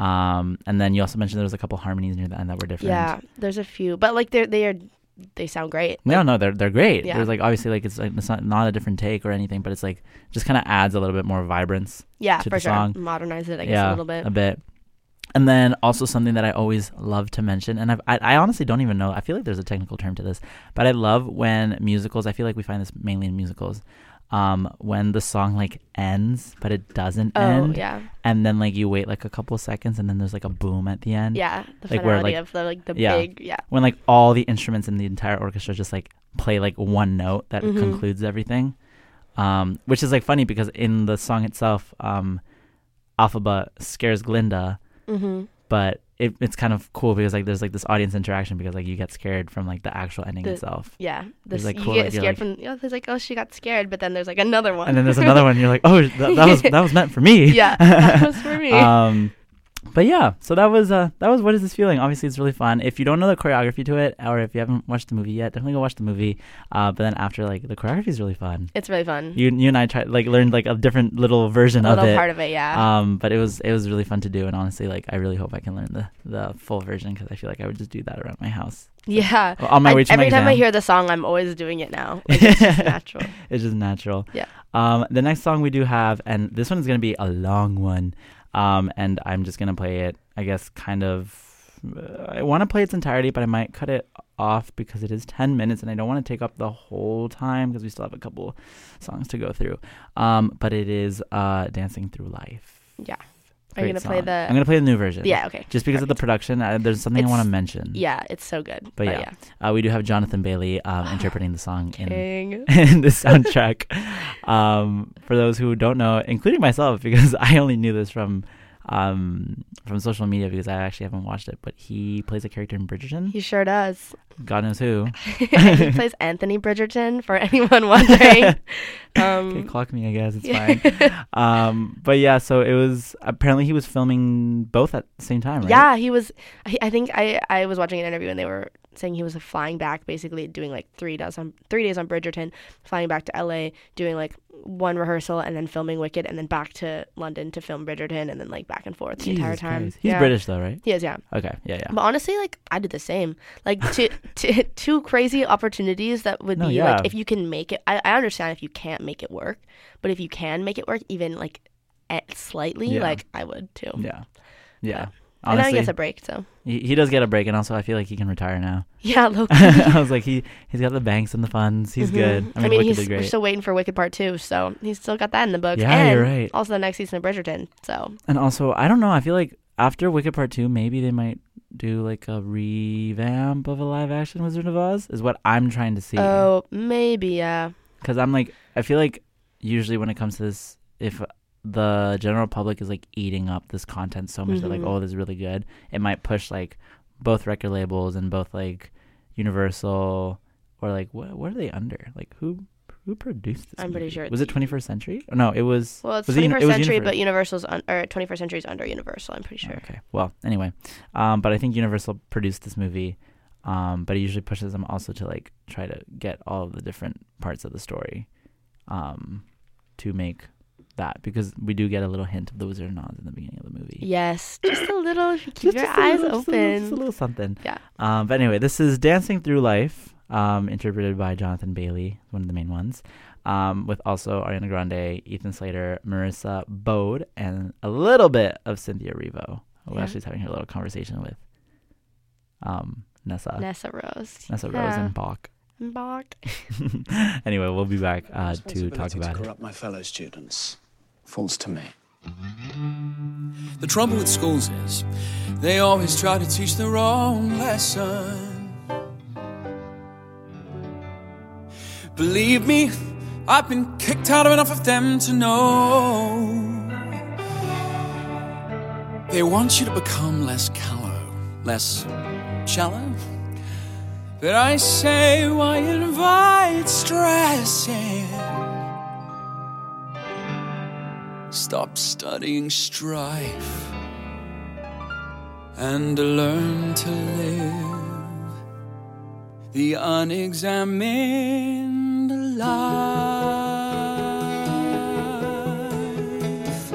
[SPEAKER 4] Um and then you also mentioned there was a couple harmonies near the end that were different.
[SPEAKER 5] Yeah, there's a few, but like they're they are they sound great.
[SPEAKER 4] No, no, they're they're great.
[SPEAKER 5] Yeah.
[SPEAKER 4] There's like obviously like it's like it's not not a different take or anything, but it's like just kind of adds a little bit more vibrance.
[SPEAKER 5] Yeah,
[SPEAKER 4] to
[SPEAKER 5] for
[SPEAKER 4] the
[SPEAKER 5] sure.
[SPEAKER 4] song.
[SPEAKER 5] Modernize it, I guess,
[SPEAKER 4] Yeah,
[SPEAKER 5] a little bit.
[SPEAKER 4] a bit. And then also something that I always love to mention, and I've, I I honestly don't even know. I feel like there's a technical term to this, but I love when musicals. I feel like we find this mainly in musicals. Um, when the song like ends, but it doesn't
[SPEAKER 5] Oh,
[SPEAKER 4] end.
[SPEAKER 5] yeah.
[SPEAKER 4] And then like you wait like a couple seconds, and then there's like a boom at the end.
[SPEAKER 5] Yeah, the
[SPEAKER 4] like
[SPEAKER 5] finality of the like the
[SPEAKER 4] yeah,
[SPEAKER 5] big yeah.
[SPEAKER 4] when like all the instruments in the entire orchestra just like play like one note that
[SPEAKER 5] Mhm.
[SPEAKER 4] concludes everything. Um, which is like funny because in the song itself, um, Alphaba scares Glinda,
[SPEAKER 5] Mhm.
[SPEAKER 4] but it, it's kind of cool because like there's like this audience interaction because like you get scared from like the actual ending
[SPEAKER 5] The-
[SPEAKER 4] itself.
[SPEAKER 5] Yeah,
[SPEAKER 4] It's,
[SPEAKER 5] this,
[SPEAKER 4] like,
[SPEAKER 5] you
[SPEAKER 4] cool,
[SPEAKER 5] get
[SPEAKER 4] like, you're,
[SPEAKER 5] scared
[SPEAKER 4] like-
[SPEAKER 5] from. Yeah, there's like, oh, she got scared, but then there's like another one,
[SPEAKER 4] And then there's another one. And you're like, oh, that, that was that was meant for me.
[SPEAKER 5] Yeah, that was for me.
[SPEAKER 4] um, but yeah, so that was uh that was What Is This Feeling? Obviously, it's really fun. If you don't know the choreography to it, or if you haven't watched the movie yet, definitely go watch the movie. Uh, but then after like the choreography is really fun.
[SPEAKER 5] It's really fun.
[SPEAKER 4] You you and I tried like learned like a different little version
[SPEAKER 5] A
[SPEAKER 4] of
[SPEAKER 5] little
[SPEAKER 4] it.
[SPEAKER 5] part of it, yeah.
[SPEAKER 4] Um, but it was it was really fun to do, and honestly, like I really hope I can learn the the full version because I feel like I would just do that around my house.
[SPEAKER 5] Yeah.
[SPEAKER 4] On my
[SPEAKER 5] I-
[SPEAKER 4] way to
[SPEAKER 5] every
[SPEAKER 4] my
[SPEAKER 5] time I
[SPEAKER 4] exam.
[SPEAKER 5] hear the song, I'm always doing it now. Like, it's just natural.
[SPEAKER 4] It's just natural.
[SPEAKER 5] Yeah.
[SPEAKER 4] Um, the next song we do have, and this one is going to be a long one, um, and I'm just going to play it, I guess, kind of, uh, I want to play its entirety, but I might cut it off because it is ten minutes, and I don't want to take up the whole time because we still have a couple songs to go through. Um, but it is uh, Dancing Through Life.
[SPEAKER 5] Yeah. Are you
[SPEAKER 4] Great
[SPEAKER 5] gonna play
[SPEAKER 4] song.
[SPEAKER 5] the?
[SPEAKER 4] I'm going to play the new version.
[SPEAKER 5] Yeah, okay.
[SPEAKER 4] Just because of the production, uh, there's something I
[SPEAKER 5] It's-
[SPEAKER 4] want to mention.
[SPEAKER 5] Yeah, it's so good.
[SPEAKER 4] But yeah, Uh, we do have Jonathan Bailey um, interpreting the song in,
[SPEAKER 5] King.
[SPEAKER 4] in the soundtrack. um, for those who don't know, including myself, because I only knew this from um, from social media because I actually haven't watched it. But he plays a character in Bridgerton.
[SPEAKER 5] He sure does.
[SPEAKER 4] God knows who.
[SPEAKER 5] He plays Anthony Bridgerton, for anyone wondering. um,
[SPEAKER 4] okay, clock me, I guess. It's fine. um, but yeah, so it was, apparently he was filming both at the same time, right?
[SPEAKER 5] Yeah, he was, I, I think I, I was watching an interview and they were saying he was flying back, basically doing like three days on three days on Bridgerton, flying back to L A, doing like one rehearsal and then filming Wicked, and then back to London to film Bridgerton, and then like back and forth the
[SPEAKER 4] Jesus
[SPEAKER 5] entire time.
[SPEAKER 4] Christ. He's
[SPEAKER 5] yeah.
[SPEAKER 4] British though, right?
[SPEAKER 5] He is, yeah.
[SPEAKER 4] Okay, yeah, yeah.
[SPEAKER 5] But honestly, like I did the same. Like two, two, two crazy opportunities that would
[SPEAKER 4] No,
[SPEAKER 5] be
[SPEAKER 4] yeah.
[SPEAKER 5] like if you can make it. I, I understand if you can't make it work, but if you can make it work, even like at slightly,
[SPEAKER 4] Yeah.
[SPEAKER 5] like I would too.
[SPEAKER 4] Yeah, yeah.
[SPEAKER 5] And now
[SPEAKER 4] Honestly,
[SPEAKER 5] he gets a break, so
[SPEAKER 4] he, he does get a break, and also I feel like he can retire now.
[SPEAKER 5] yeah, low key.
[SPEAKER 4] I was like, he he's got the banks and the funds. He's
[SPEAKER 5] Mhm.
[SPEAKER 4] good. I mean,
[SPEAKER 5] I mean,
[SPEAKER 4] Wicked
[SPEAKER 5] he's
[SPEAKER 4] did great.
[SPEAKER 5] we're still waiting for Wicked Part Two, so he's still got that in the books.
[SPEAKER 4] Yeah,
[SPEAKER 5] and
[SPEAKER 4] you're right.
[SPEAKER 5] Also, the next season of Bridgerton. So
[SPEAKER 4] And also, I don't know. I feel like after Wicked Part Two, maybe they might do like a revamp of a live action Wizard of Oz. Is what I'm trying to see.
[SPEAKER 5] oh, maybe yeah.
[SPEAKER 4] Because I'm like, I feel like usually when it comes to this, if the general public is like eating up this content so much that like,
[SPEAKER 5] Mhm.
[SPEAKER 4] oh, this is really good, it might push like both record labels and both like Universal or like what what are they under? Like who who produced this?
[SPEAKER 5] I'm pretty
[SPEAKER 4] movie?
[SPEAKER 5] sure
[SPEAKER 4] Was
[SPEAKER 5] it's-
[SPEAKER 4] it twenty-first Century? Oh, no, it was.
[SPEAKER 5] Well, it's
[SPEAKER 4] was it Uni-
[SPEAKER 5] twenty-first
[SPEAKER 4] it was
[SPEAKER 5] century,
[SPEAKER 4] Univer-
[SPEAKER 5] but Universal's un- or twenty-first century is under Universal. I'm pretty sure.
[SPEAKER 4] Okay. Well, anyway, um, but I think Universal produced this movie, um, but it usually pushes them also to like try to get all of the different parts of the story, um, to make that, because we do get a little hint of the Wizard of Oz in the beginning of the movie.
[SPEAKER 5] Yes, just a little. Keep
[SPEAKER 4] Just-
[SPEAKER 5] your
[SPEAKER 4] just a
[SPEAKER 5] eyes
[SPEAKER 4] little- just a
[SPEAKER 5] open.
[SPEAKER 4] little- just a little something.
[SPEAKER 5] Yeah.
[SPEAKER 4] Um, but anyway, this is Dancing Through Life, um, interpreted by Jonathan Bailey, one of the main ones, um, with also Ariana Grande, Ethan Slater, Marissa Bode, and a little bit of Cynthia Erivo, who
[SPEAKER 5] Yeah.
[SPEAKER 4] actually is having her little conversation with um, Nessa.
[SPEAKER 5] Nessa Rose.
[SPEAKER 4] Nessa Rose
[SPEAKER 5] Yeah.
[SPEAKER 4] and Bach.
[SPEAKER 5] Bach.
[SPEAKER 4] Anyway, we'll be back uh, to talk
[SPEAKER 12] Responsibility
[SPEAKER 4] about
[SPEAKER 12] to
[SPEAKER 4] it.
[SPEAKER 12] corrupt my fellow students falls to me.
[SPEAKER 13] The trouble with schools is they always try to teach the wrong lesson. Believe me, I've been kicked out of enough of them to know. They want you to become less callow, less shallow. But I say, why invite stress in? Stop studying strife and learn to live the unexamined life.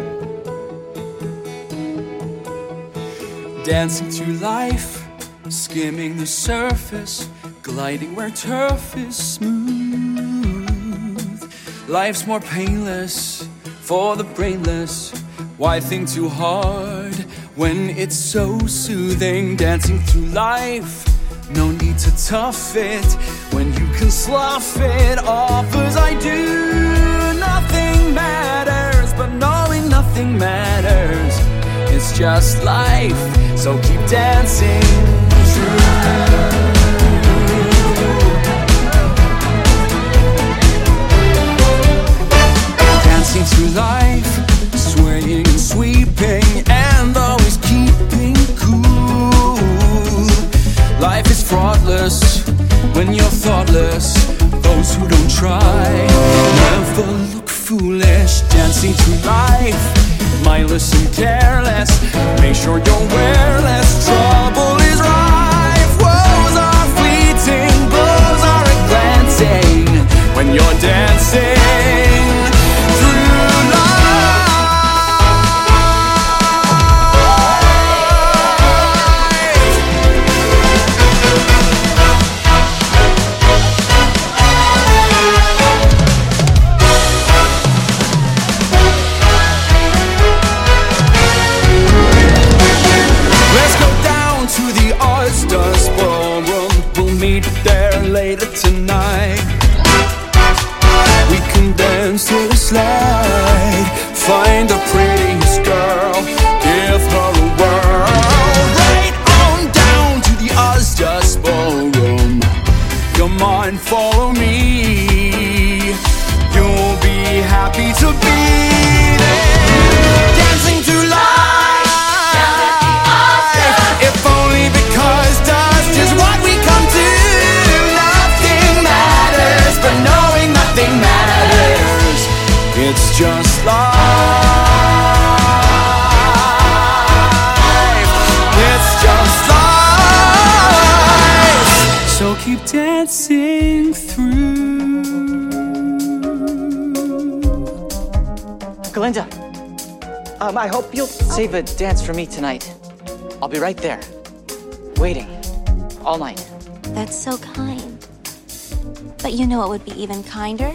[SPEAKER 13] Dancing through life, skimming the surface, gliding where turf is smooth. Life's more painless for the brainless. Why think too hard when it's so soothing? Dancing through life, no need to tough it when you can slough it off. As I do, nothing matters, but knowing nothing matters, it's just life. So keep dancing through. Dancing through life, swaying and sweeping, and always keeping cool. Life is fraughtless when you're thoughtless. Those who don't try never look foolish. Dancing through life, mindless and careless. Make sure you're wearless. Trouble is rife. Woes are fleeting, blows are a glancing when you're dancing through Let's go down to the Oysters Ballroom. We'll meet there later tonight. We can dance to the slide. Find the prettiest girl, give her a whirl. Right on down to the Oysters Ballroom. Come on, follow me. You'll be happy to be there. Dancing to life. dancing through.
[SPEAKER 14] Glinda, um, I hope you'll save a dance for me tonight. I'll be right there, waiting, all night.
[SPEAKER 2] That's so kind. But you know what would be even kinder?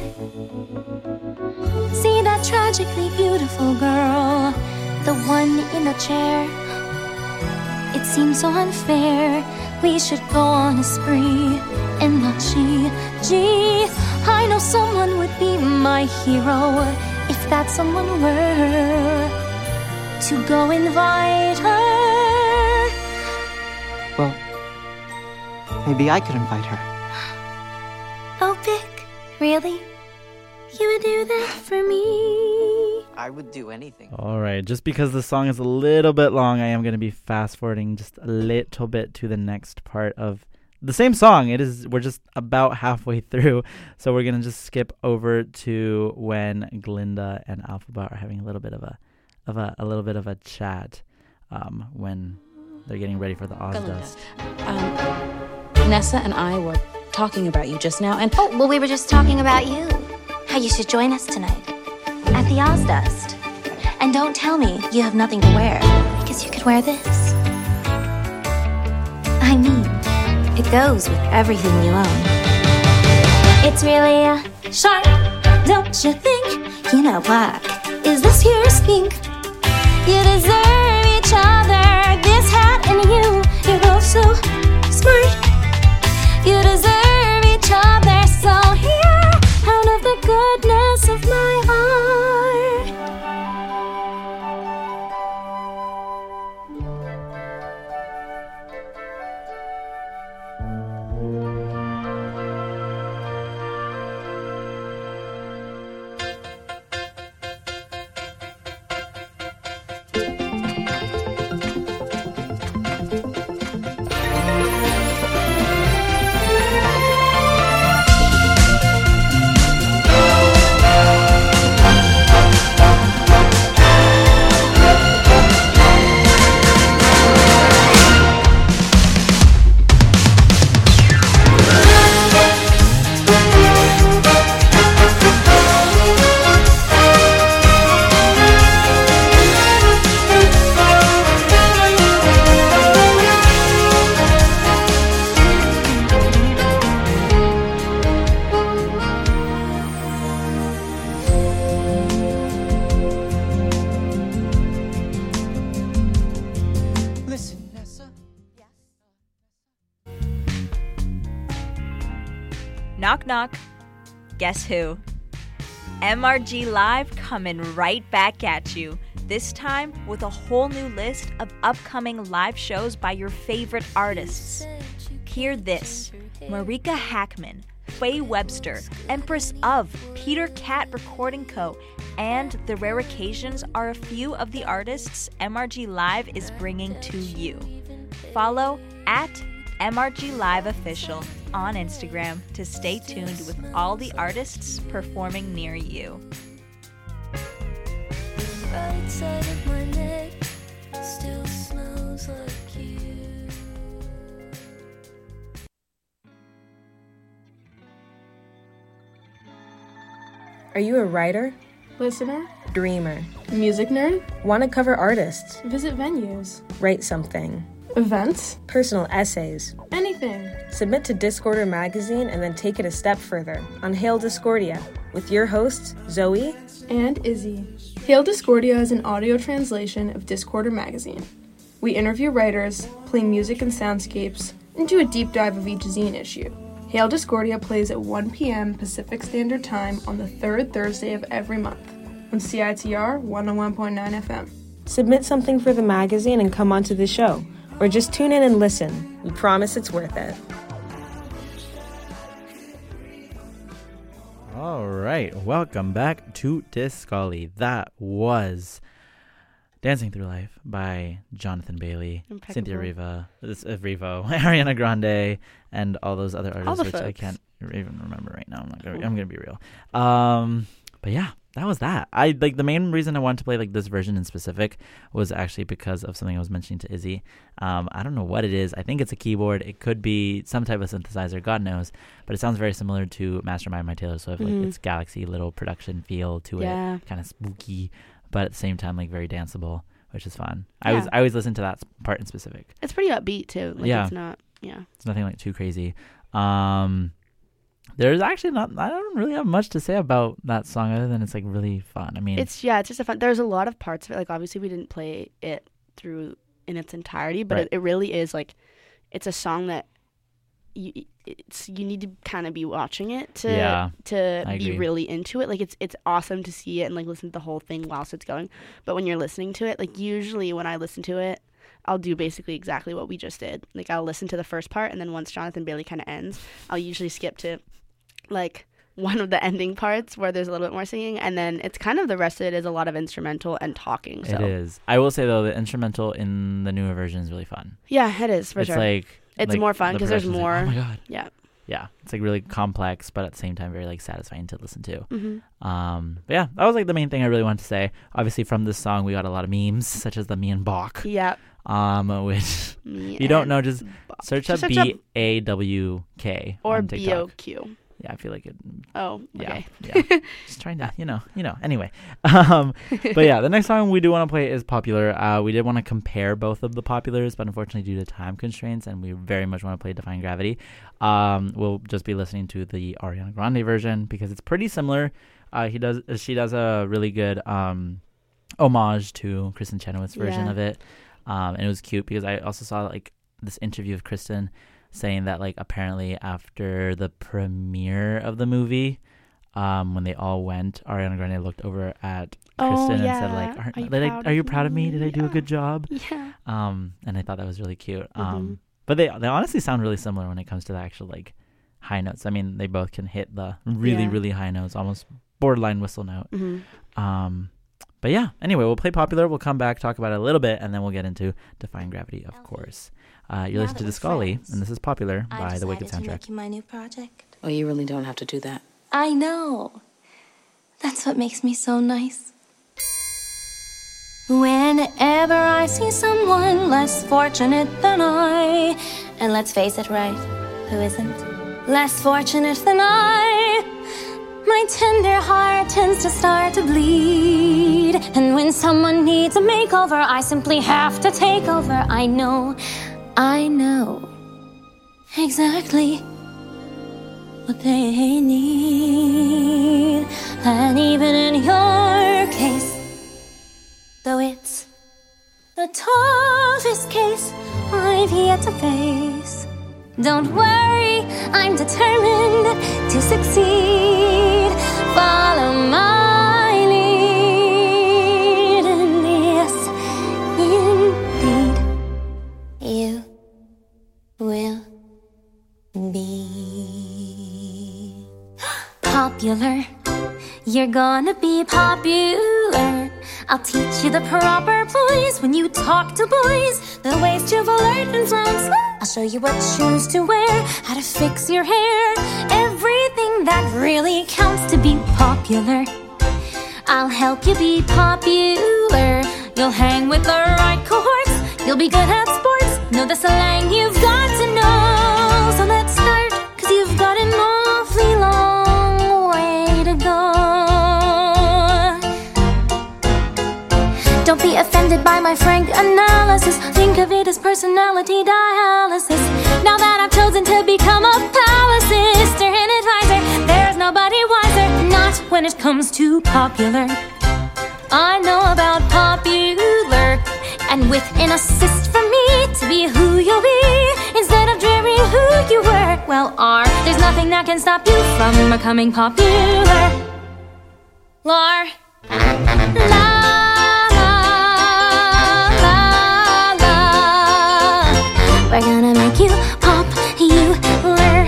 [SPEAKER 2] See that tragically beautiful girl, the one in the chair. It seems so unfair. We should go on a spree, and not she. Gee, I know someone would be my hero if that someone were to go invite her.
[SPEAKER 14] Well, maybe I could invite her.
[SPEAKER 2] Oh, Vic, really? You would do that for me?
[SPEAKER 14] I would do anything.
[SPEAKER 4] All right, just because the song is a little bit long, I am going to be fast forwarding just a little bit to the next part of the same song. It is we're just about halfway through, so we're going to just skip over to when Glinda and Alphaba are having a little bit of a of a, a little bit of a chat um, when they're getting ready for the Ozdust.
[SPEAKER 11] Um, Nessa and I were talking about you just now, and
[SPEAKER 2] oh, well, we were just talking about you. How you should join us tonight at the Ozdust. And don't tell me you have nothing to wear, because you could wear this. I mean, it goes with everything you own. It's really a shark, don't you think? You know what? Is this your skink? You deserve each other, this hat and you. You're both so smart. You deserve each other, so here, out of the goodness of my heart.
[SPEAKER 15] Knock, knock. Guess who? M R G Live coming right back at you. This time with a whole new list of upcoming live shows by your favorite artists. Hear this. Marika Hackman, Faye Webster, Empress of, Peter Cat Recording Co., and The Rare Occasions are a few of the artists M R G Live is bringing to you. Follow at M R G Live Official on Instagram to stay tuned with all the artists performing near you.
[SPEAKER 3] Right side of my neck still smells like you.
[SPEAKER 16] Are you a writer?
[SPEAKER 17] Listener?
[SPEAKER 16] Dreamer?
[SPEAKER 17] Music nerd?
[SPEAKER 16] Want to cover artists?
[SPEAKER 17] Visit venues?
[SPEAKER 16] Write something?
[SPEAKER 17] Events?
[SPEAKER 16] Personal essays?
[SPEAKER 17] Anything.
[SPEAKER 16] Submit to Discorder magazine and then take it a step further on Hail Discordia with your hosts, Zoe
[SPEAKER 17] and Izzy. Hail Discordia is an audio translation of Discorder magazine. We interview writers, play music and soundscapes, and do a deep dive of each zine issue. Hail Discordia plays at one p.m. Pacific Standard Time on the third Thursday of every month on C I T R one oh one point nine F M.
[SPEAKER 16] Submit something for the magazine and come onto the show. Or just tune in and listen. We promise it's worth it.
[SPEAKER 4] All right, welcome back to Discolly. That was Dancing Through Life by Jonathan Bailey,
[SPEAKER 5] Impeccable.
[SPEAKER 4] Cynthia Riva, this, uh, Rivo, Ariana Grande, and all those other artists,
[SPEAKER 5] the
[SPEAKER 4] which
[SPEAKER 5] folks.
[SPEAKER 4] I can't even remember right now. I'm not gonna. I'm gonna be real. Um, but yeah, that was that. I like the main reason I wanted to play like this version in specific was actually because of something I was mentioning to Izzy. Um, I don't know what it is. I think it's a keyboard. It could be some type of synthesizer. God knows. But it sounds very similar to Mastermind by Taylor Swift.
[SPEAKER 5] Mhm.
[SPEAKER 4] Like it's Galaxy little production feel to
[SPEAKER 5] Yeah.
[SPEAKER 4] it, kind of spooky, but at the same time like very danceable, which is fun. I
[SPEAKER 5] Yeah.
[SPEAKER 4] was I always listen to that s- part in specific.
[SPEAKER 5] It's pretty upbeat too. Like,
[SPEAKER 4] Yeah.
[SPEAKER 5] It's not. Yeah.
[SPEAKER 4] It's nothing like too crazy. Um, there's actually not. I don't really have much to say about that song other than it's like really fun. I mean,
[SPEAKER 5] It's yeah. It's just a fun. There's a lot of parts of it. Like obviously we didn't play it through in its entirety, but
[SPEAKER 4] Right.
[SPEAKER 5] it, it really is like, it's a song that you it's you need to kind of be watching it to
[SPEAKER 4] Yeah,
[SPEAKER 5] to
[SPEAKER 4] I
[SPEAKER 5] be
[SPEAKER 4] agree.
[SPEAKER 5] really into it. Like it's it's awesome to see it and like listen to the whole thing whilst it's going. But when you're listening to it, like usually when I listen to it, I'll do basically exactly what we just did. Like I'll listen to the first part, and then once Jonathan Bailey kind of ends, I'll usually skip to like one of the ending parts where there's a little bit more singing, and then it's kind of the rest of it is a lot of instrumental and talking. So
[SPEAKER 4] it is. I will say though, the instrumental in the newer version is really fun.
[SPEAKER 5] yeah, it is for
[SPEAKER 4] it's
[SPEAKER 5] sure.
[SPEAKER 4] like
[SPEAKER 5] It's
[SPEAKER 4] like,
[SPEAKER 5] more fun
[SPEAKER 4] the
[SPEAKER 5] because there's
[SPEAKER 4] production's
[SPEAKER 5] more.
[SPEAKER 4] like, oh my god.
[SPEAKER 5] Yeah.
[SPEAKER 4] Yeah, it's like really complex, but at the same time very like satisfying to listen to.
[SPEAKER 5] Mhm.
[SPEAKER 4] Um, but yeah, that was like the main thing I really wanted to say. Obviously, from this song, we got a lot of memes, such as the Me and Bach.
[SPEAKER 5] Yeah.
[SPEAKER 4] Um, which
[SPEAKER 5] Me
[SPEAKER 4] if you don't
[SPEAKER 5] and
[SPEAKER 4] know, just
[SPEAKER 5] Bach.
[SPEAKER 4] search
[SPEAKER 5] Just
[SPEAKER 4] up
[SPEAKER 5] search up-
[SPEAKER 4] B A W K
[SPEAKER 5] Or
[SPEAKER 4] on
[SPEAKER 5] B
[SPEAKER 4] TikTok.
[SPEAKER 5] O Q.
[SPEAKER 4] Yeah, I feel like it.
[SPEAKER 5] Oh,
[SPEAKER 4] Yeah,
[SPEAKER 5] okay.
[SPEAKER 4] yeah. Just trying to, you know, you know. Anyway, um, but yeah, the next song we do want to play is Popular. Uh, we did want to compare both of the Populars, but unfortunately, due to time constraints, and we very much want to play Defying Gravity, um, we'll just be listening to the Ariana Grande version because it's pretty similar. Uh, he does, she does a really good um, homage to Kristen Chenoweth's version
[SPEAKER 5] Yeah.
[SPEAKER 4] of it, um, and it was cute because I also saw like this interview of Kristen saying that like apparently after the premiere of the movie, um, when they all went, Ariana Grande looked over at
[SPEAKER 5] Oh,
[SPEAKER 4] Kristen
[SPEAKER 5] yeah.
[SPEAKER 4] and said like, "Are,
[SPEAKER 5] Are you
[SPEAKER 4] did I-
[SPEAKER 5] proud
[SPEAKER 4] are you
[SPEAKER 5] of
[SPEAKER 4] proud of me? Did I do a
[SPEAKER 5] Yeah.
[SPEAKER 4] good job?"
[SPEAKER 5] Yeah.
[SPEAKER 4] Um, and I thought that was really cute.
[SPEAKER 5] Mhm.
[SPEAKER 4] Um, but they they honestly sound really similar when it comes to the actual like high notes. I mean, they both can hit the really
[SPEAKER 5] Yeah.
[SPEAKER 4] really high notes, almost borderline whistle note.
[SPEAKER 5] Mhm.
[SPEAKER 4] Um, but yeah. Anyway, we'll play Popular. We'll come back, talk about it a little bit, and then we'll get into Defying Gravity, of course. Uh, you're
[SPEAKER 11] Now
[SPEAKER 4] listening
[SPEAKER 11] that
[SPEAKER 4] to
[SPEAKER 11] we're
[SPEAKER 4] Discolly,
[SPEAKER 11] friends,
[SPEAKER 4] and this is Popular
[SPEAKER 11] I
[SPEAKER 4] by the Wicked
[SPEAKER 11] decided to
[SPEAKER 4] soundtrack.
[SPEAKER 11] make you my new project.
[SPEAKER 18] Well, you really don't have to do that.
[SPEAKER 11] I know. That's what makes me so nice. Whenever I see someone less fortunate than I, and let's face it, right? Who isn't? Less fortunate than I, my tender heart tends to start to bleed. And when someone needs a makeover, I simply have to take over. I know, I know exactly what they need. And even in your case, though it's the toughest case I've yet to face, don't worry, I'm determined to succeed. Follow my lead, and yes, indeed, you will be popular. You're gonna be popular. I'll teach you the proper ploys when you talk to boys, the ways to flirt and flounce. I'll show you what shoes to wear, how to fix your hair, everything that really counts to be popular. I'll help you be popular. You'll hang with the right cohorts. You'll be good at sports. Know the slang you've got to know. So let's start, cause you've got an awfully long way to go. Don't be offended by my frank analysis. Think of it as personality dialysis. Now that I've chosen to become a palace sister and advisor, there's nobody wiser. Not when it comes to popular. I know about popular, and with an assist from me to be who you'll be instead of dreary who you were. Well, R, there's nothing that can stop you from becoming popular. Lar, la. We're gonna make you popular.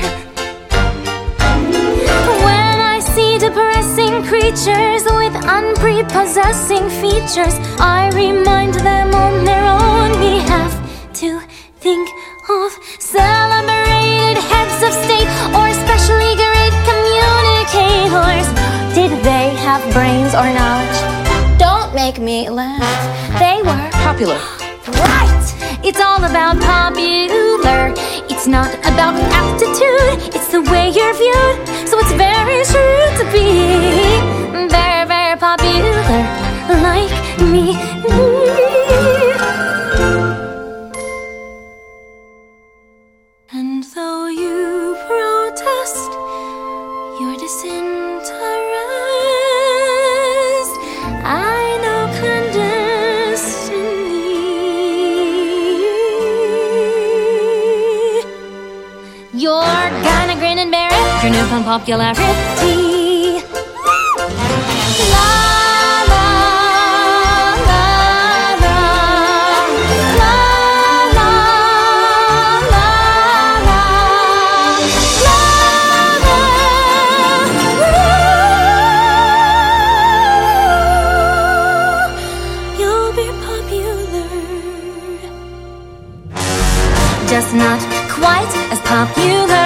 [SPEAKER 11] When I see depressing creatures with unprepossessing features, I remind them on their own behalf to think of celebrated heads of state or especially great communicators. Did they have
[SPEAKER 2] have brains or knowledge. Don't make me laugh. They were
[SPEAKER 18] popular.
[SPEAKER 2] Right! It's all about popular. It's not about aptitude. It's the way you're viewed. So it's very true to be very, very popular, like me. And though you protest your disinterest, I know clandestinely you're gonna grin and bear it, your newfound popularity. Just not quite as popular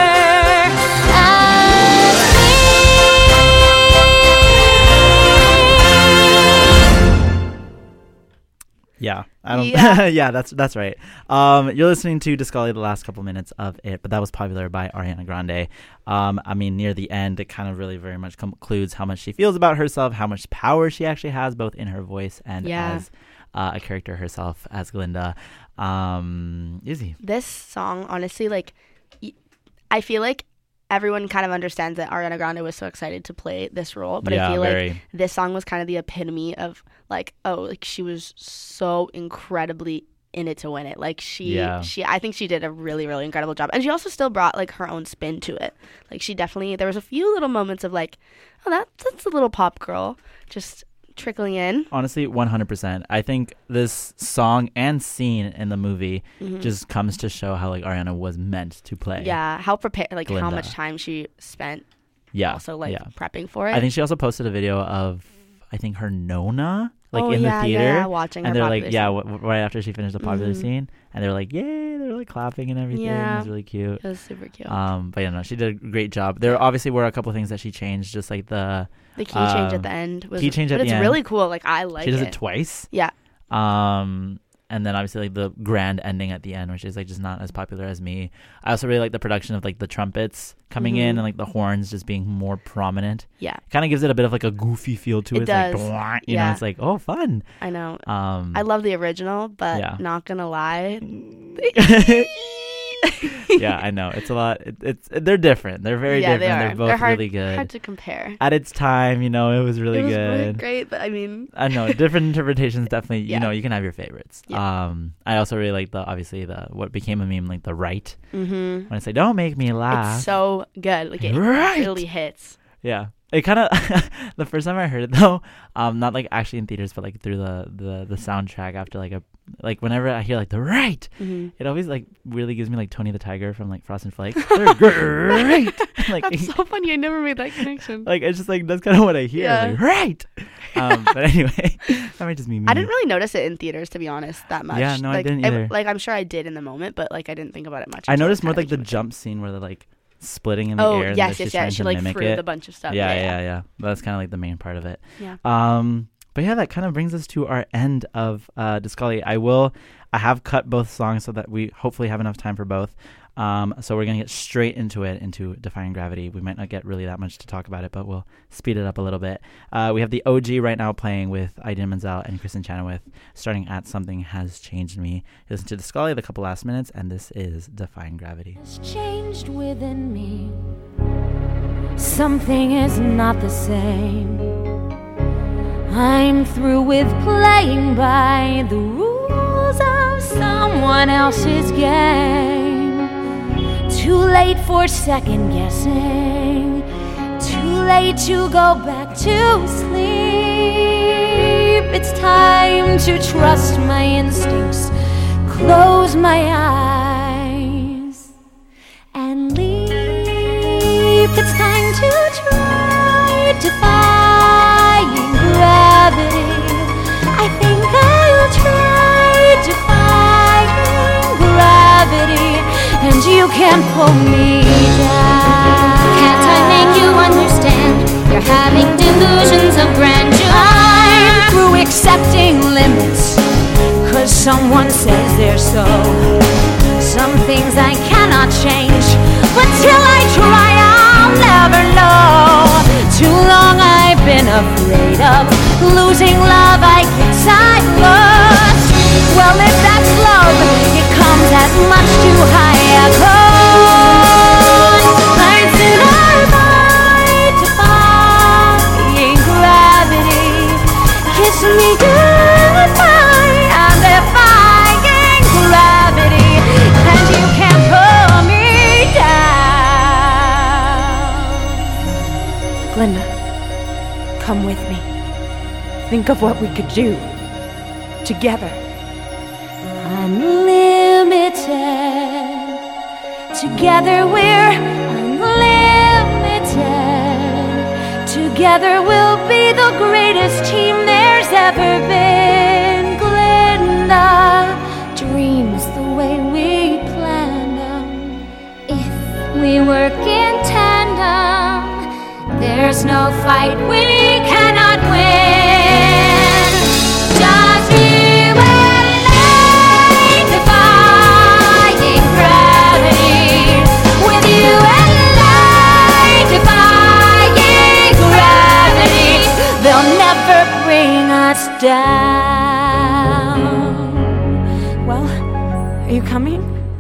[SPEAKER 2] as me.
[SPEAKER 4] Yeah, I don't.
[SPEAKER 5] Yeah.
[SPEAKER 4] yeah, that's that's right. Um, you're listening to Discali, the last couple minutes of it, but that was Popular by Ariana Grande. Um, I mean, near the end, it kind of really very much concludes how much she feels about herself, how much power she actually has, both in her voice and
[SPEAKER 5] Yeah.
[SPEAKER 4] as uh, a character herself, as Glinda. Um, Izzy.
[SPEAKER 5] This song, honestly, like, y- I feel like everyone kind of understands that Ariana Grande was so excited to play this role, but
[SPEAKER 4] Yeah,
[SPEAKER 5] I feel
[SPEAKER 4] very.
[SPEAKER 5] like this song was kind of the epitome of like, oh, like she was so incredibly in it to win it. Like she,
[SPEAKER 4] Yeah.
[SPEAKER 5] she, I think she did a really, really incredible job, and she also still brought like her own spin to it. Like she definitely, there was a few little moments of like, oh, that that's a little pop girl, just trickling in.
[SPEAKER 4] Honestly, one hundred percent. I think this song and scene in the movie
[SPEAKER 5] Mhm.
[SPEAKER 4] just comes to show how like Ariana was meant to play.
[SPEAKER 5] Yeah, how prepared, like how
[SPEAKER 4] Glinda.
[SPEAKER 5] much time she spent.
[SPEAKER 4] Yeah.
[SPEAKER 5] Also, like
[SPEAKER 4] yeah.
[SPEAKER 5] prepping for it.
[SPEAKER 4] I think she also posted a video of, I think, her Nona, like
[SPEAKER 5] Oh,
[SPEAKER 4] in
[SPEAKER 5] yeah,
[SPEAKER 4] the theater.
[SPEAKER 5] yeah, watching
[SPEAKER 4] and
[SPEAKER 5] her
[SPEAKER 4] they're
[SPEAKER 5] popular
[SPEAKER 4] like, yeah,
[SPEAKER 5] scene.
[SPEAKER 4] w- right after she finished the popular
[SPEAKER 5] Mhm.
[SPEAKER 4] scene, and they were like, yay, they were like clapping and everything. It
[SPEAKER 5] Yeah.
[SPEAKER 4] was really cute.
[SPEAKER 5] It was super cute.
[SPEAKER 4] Um, but yeah, no, she did a great job. There obviously were a couple things that she changed, just like the
[SPEAKER 5] The key change
[SPEAKER 4] um,
[SPEAKER 5] at the end was
[SPEAKER 4] key change
[SPEAKER 5] but
[SPEAKER 4] at
[SPEAKER 5] it's
[SPEAKER 4] the end.
[SPEAKER 5] really cool. Like I like
[SPEAKER 4] she does it,
[SPEAKER 5] it.
[SPEAKER 4] twice.
[SPEAKER 5] Yeah.
[SPEAKER 4] Um, and then obviously like the grand ending at the end, which is like just not as popular as me. I also really like the production of like the trumpets coming in
[SPEAKER 5] Mhm.
[SPEAKER 4] and like the horns just being more prominent.
[SPEAKER 5] Yeah.
[SPEAKER 4] Kind of gives it a bit of like a goofy feel to it.
[SPEAKER 5] It
[SPEAKER 4] It's
[SPEAKER 5] does.
[SPEAKER 4] like, "Bwah," you know,
[SPEAKER 5] Yeah.
[SPEAKER 4] it's like, oh, fun.
[SPEAKER 5] I know.
[SPEAKER 4] Um,
[SPEAKER 5] I love the original, but
[SPEAKER 4] yeah.
[SPEAKER 5] not gonna lie.
[SPEAKER 4] yeah, I know. It's a lot. It, it's they're different. They're very
[SPEAKER 5] Yeah,
[SPEAKER 4] different.
[SPEAKER 5] they
[SPEAKER 4] They're
[SPEAKER 5] are.
[SPEAKER 4] both
[SPEAKER 5] They're hard-
[SPEAKER 4] really good.
[SPEAKER 5] hard to compare.
[SPEAKER 4] At its time, you know, it was really
[SPEAKER 5] it was
[SPEAKER 4] good.
[SPEAKER 5] really great, but I mean,
[SPEAKER 4] I know different interpretations. Definitely, you
[SPEAKER 5] Yeah.
[SPEAKER 4] know, you can have your favorites.
[SPEAKER 5] Yeah.
[SPEAKER 4] Um, I also really like the obviously the what became a meme, like the right.
[SPEAKER 5] Mhm.
[SPEAKER 4] When I say, "Don't make me laugh,"
[SPEAKER 5] it's so good. Like it
[SPEAKER 4] Right.
[SPEAKER 5] really hits.
[SPEAKER 4] yeah. It kind of the first time I heard it though, um, not like actually in theaters, but like through the the the soundtrack after like a like whenever I hear like the right,
[SPEAKER 5] Mhm.
[SPEAKER 4] it always like really gives me like Tony the Tiger from like Frost and Flakes. They're great. like
[SPEAKER 5] That's so funny. I never made that connection.
[SPEAKER 4] like it's just like that's kind of what I hear.
[SPEAKER 5] Yeah.
[SPEAKER 4] Like, right. Um, but anyway, that might just be me.
[SPEAKER 5] I didn't really notice it in theaters, to be honest, that much.
[SPEAKER 4] Yeah, no, I
[SPEAKER 5] like,
[SPEAKER 4] didn't either.
[SPEAKER 5] like I'm sure I did in the moment, but like I didn't think about it much.
[SPEAKER 4] I
[SPEAKER 5] until
[SPEAKER 4] noticed
[SPEAKER 5] it
[SPEAKER 4] more
[SPEAKER 5] kinda
[SPEAKER 4] like the
[SPEAKER 5] became a
[SPEAKER 4] jump scene where they're like splitting in the
[SPEAKER 5] Oh,
[SPEAKER 4] air. and
[SPEAKER 5] yes,
[SPEAKER 4] they're
[SPEAKER 5] yes,
[SPEAKER 4] just
[SPEAKER 5] yeah,
[SPEAKER 4] trying
[SPEAKER 5] she,
[SPEAKER 4] to
[SPEAKER 5] like,
[SPEAKER 4] mimic
[SPEAKER 5] threw
[SPEAKER 4] it.
[SPEAKER 5] the bunch of stuff.
[SPEAKER 4] Yeah,
[SPEAKER 5] Yeah,
[SPEAKER 4] yeah,
[SPEAKER 5] yeah.
[SPEAKER 4] yeah. That's kind of like the main part of it.
[SPEAKER 5] Yeah.
[SPEAKER 4] Um, but yeah, that kind of brings us to our end of uh, Discali. I will, I have cut both songs so that we hopefully have enough time for both. Um, so we're gonna get straight into it, into Defying Gravity. We might not get really that much to talk about it, but we'll speed it up a little bit. Uh, we have the O G right now playing with Idina Menzel and Kristen Chenoweth, starting at Something Has Changed Me. Listen to Discali the couple last minutes, and this is Defying Gravity.
[SPEAKER 7] Has changed within me. Something is not the same. I'm through with playing by the rules of someone else's game. Too late for second guessing. Too late to go back to sleep. It's time to trust my instincts, close my eyes, and leap. It's time to try defying gravity. I think I'll try defying gravity, and you can't pull me down.
[SPEAKER 2] Can't I make you understand? You're having delusions of
[SPEAKER 7] someone says they're so. Some things I cannot change, but till I try I'll never know. Too long I've been afraid of losing love, I guess I must. Well, if that's love, it comes at much too high a cost. Nights in our fight, defying gravity. Kiss me goodbye, I'm defying gravity, and you can't pull me down. Glinda, come with me. Think of what we could do together. Unlimited. Together we're unlimited. Together we'll be the greatest team there's ever been. Glinda, dreams the way we planned them.
[SPEAKER 11] If we work in tandem, there's no fight we cannot win. Just you and I, defying gravity. With you and I, defying gravity. They'll never bring us down.
[SPEAKER 7] Well, are you coming?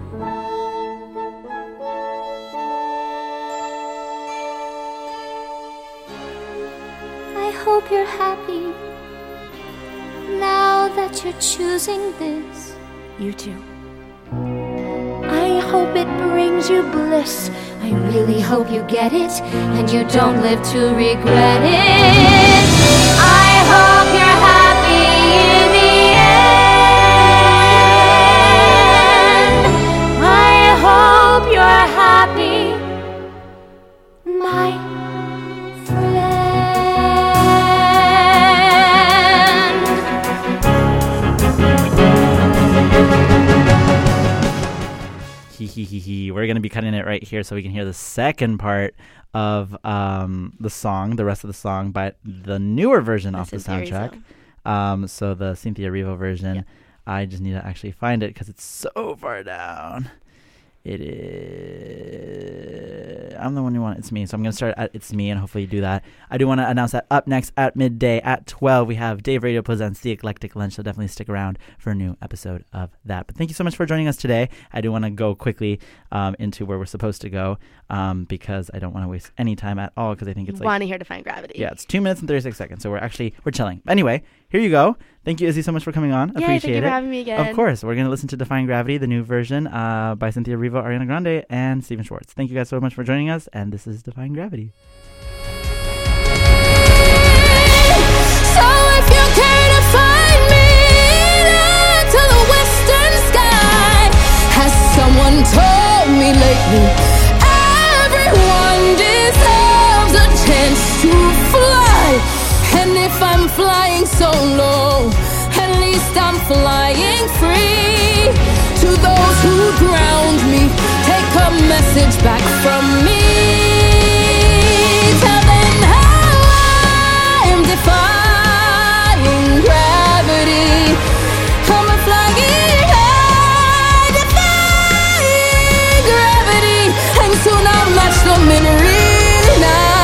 [SPEAKER 11] I hope you're happy now that you're choosing this.
[SPEAKER 7] You too. I hope it brings you bliss.
[SPEAKER 11] I really hope you get it and you don't live to regret it. I hope you're happy in the end.
[SPEAKER 7] I hope you're happy, my
[SPEAKER 4] We're going to be cutting it right here so we can hear the second part of um, the song, the rest of the song, but the newer version off the soundtrack. Um, so the Cynthia Erivo version. Yeah. I just need to actually find it because it's so far down. It is... I'm the one who wants It's Me. So I'm going to start at It's Me and hopefully do that. I do want to announce that up next at midday at twelve, we have Dave Radio Presents The Eclectic Lunch. So definitely stick around for a new episode of that. But thank you so much for joining us today. I do want to go quickly um, into where we're supposed to go um, because I don't want to waste any time at all because I think it's like...
[SPEAKER 5] want to hear Defying Gravity.
[SPEAKER 4] Yeah, it's two minutes and thirty-six seconds. So we're actually... We're chilling. Anyway, here you go. Thank you, Izzy, so much for coming on.
[SPEAKER 5] Yay,
[SPEAKER 4] Appreciate
[SPEAKER 5] thank you
[SPEAKER 4] it.
[SPEAKER 5] for having me again.
[SPEAKER 4] Of course. We're going to listen to Defying Gravity, the new version uh, by Cynthia Erivo, Ariana Grande, and Stephen Schwartz. Thank you guys so much for joining us, and this is Defying Gravity.
[SPEAKER 8] So if you care to find me to the western sky, has someone told me lately, everyone deserves a chance to fly. And if I'm flying solo, at least I'm flying free. To those who drowned me, take a message back from me. Tell them how I'm defying gravity. I'm a flying high, defying gravity. And soon I'll match the memory now.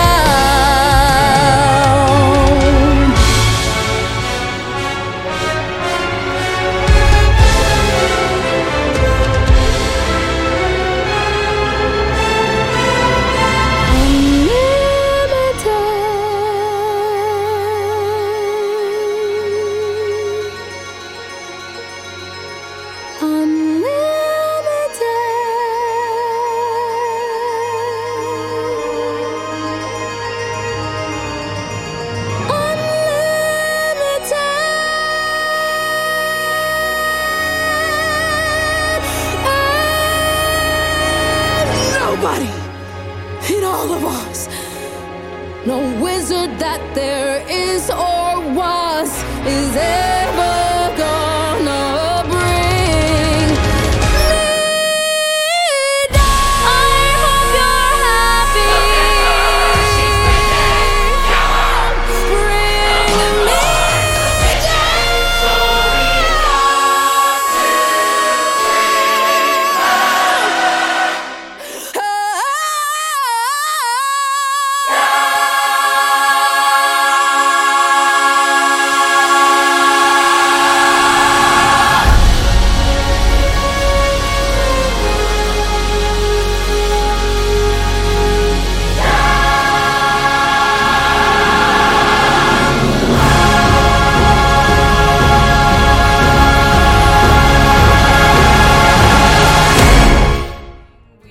[SPEAKER 8] In all of us, no wizard that there is or was is ever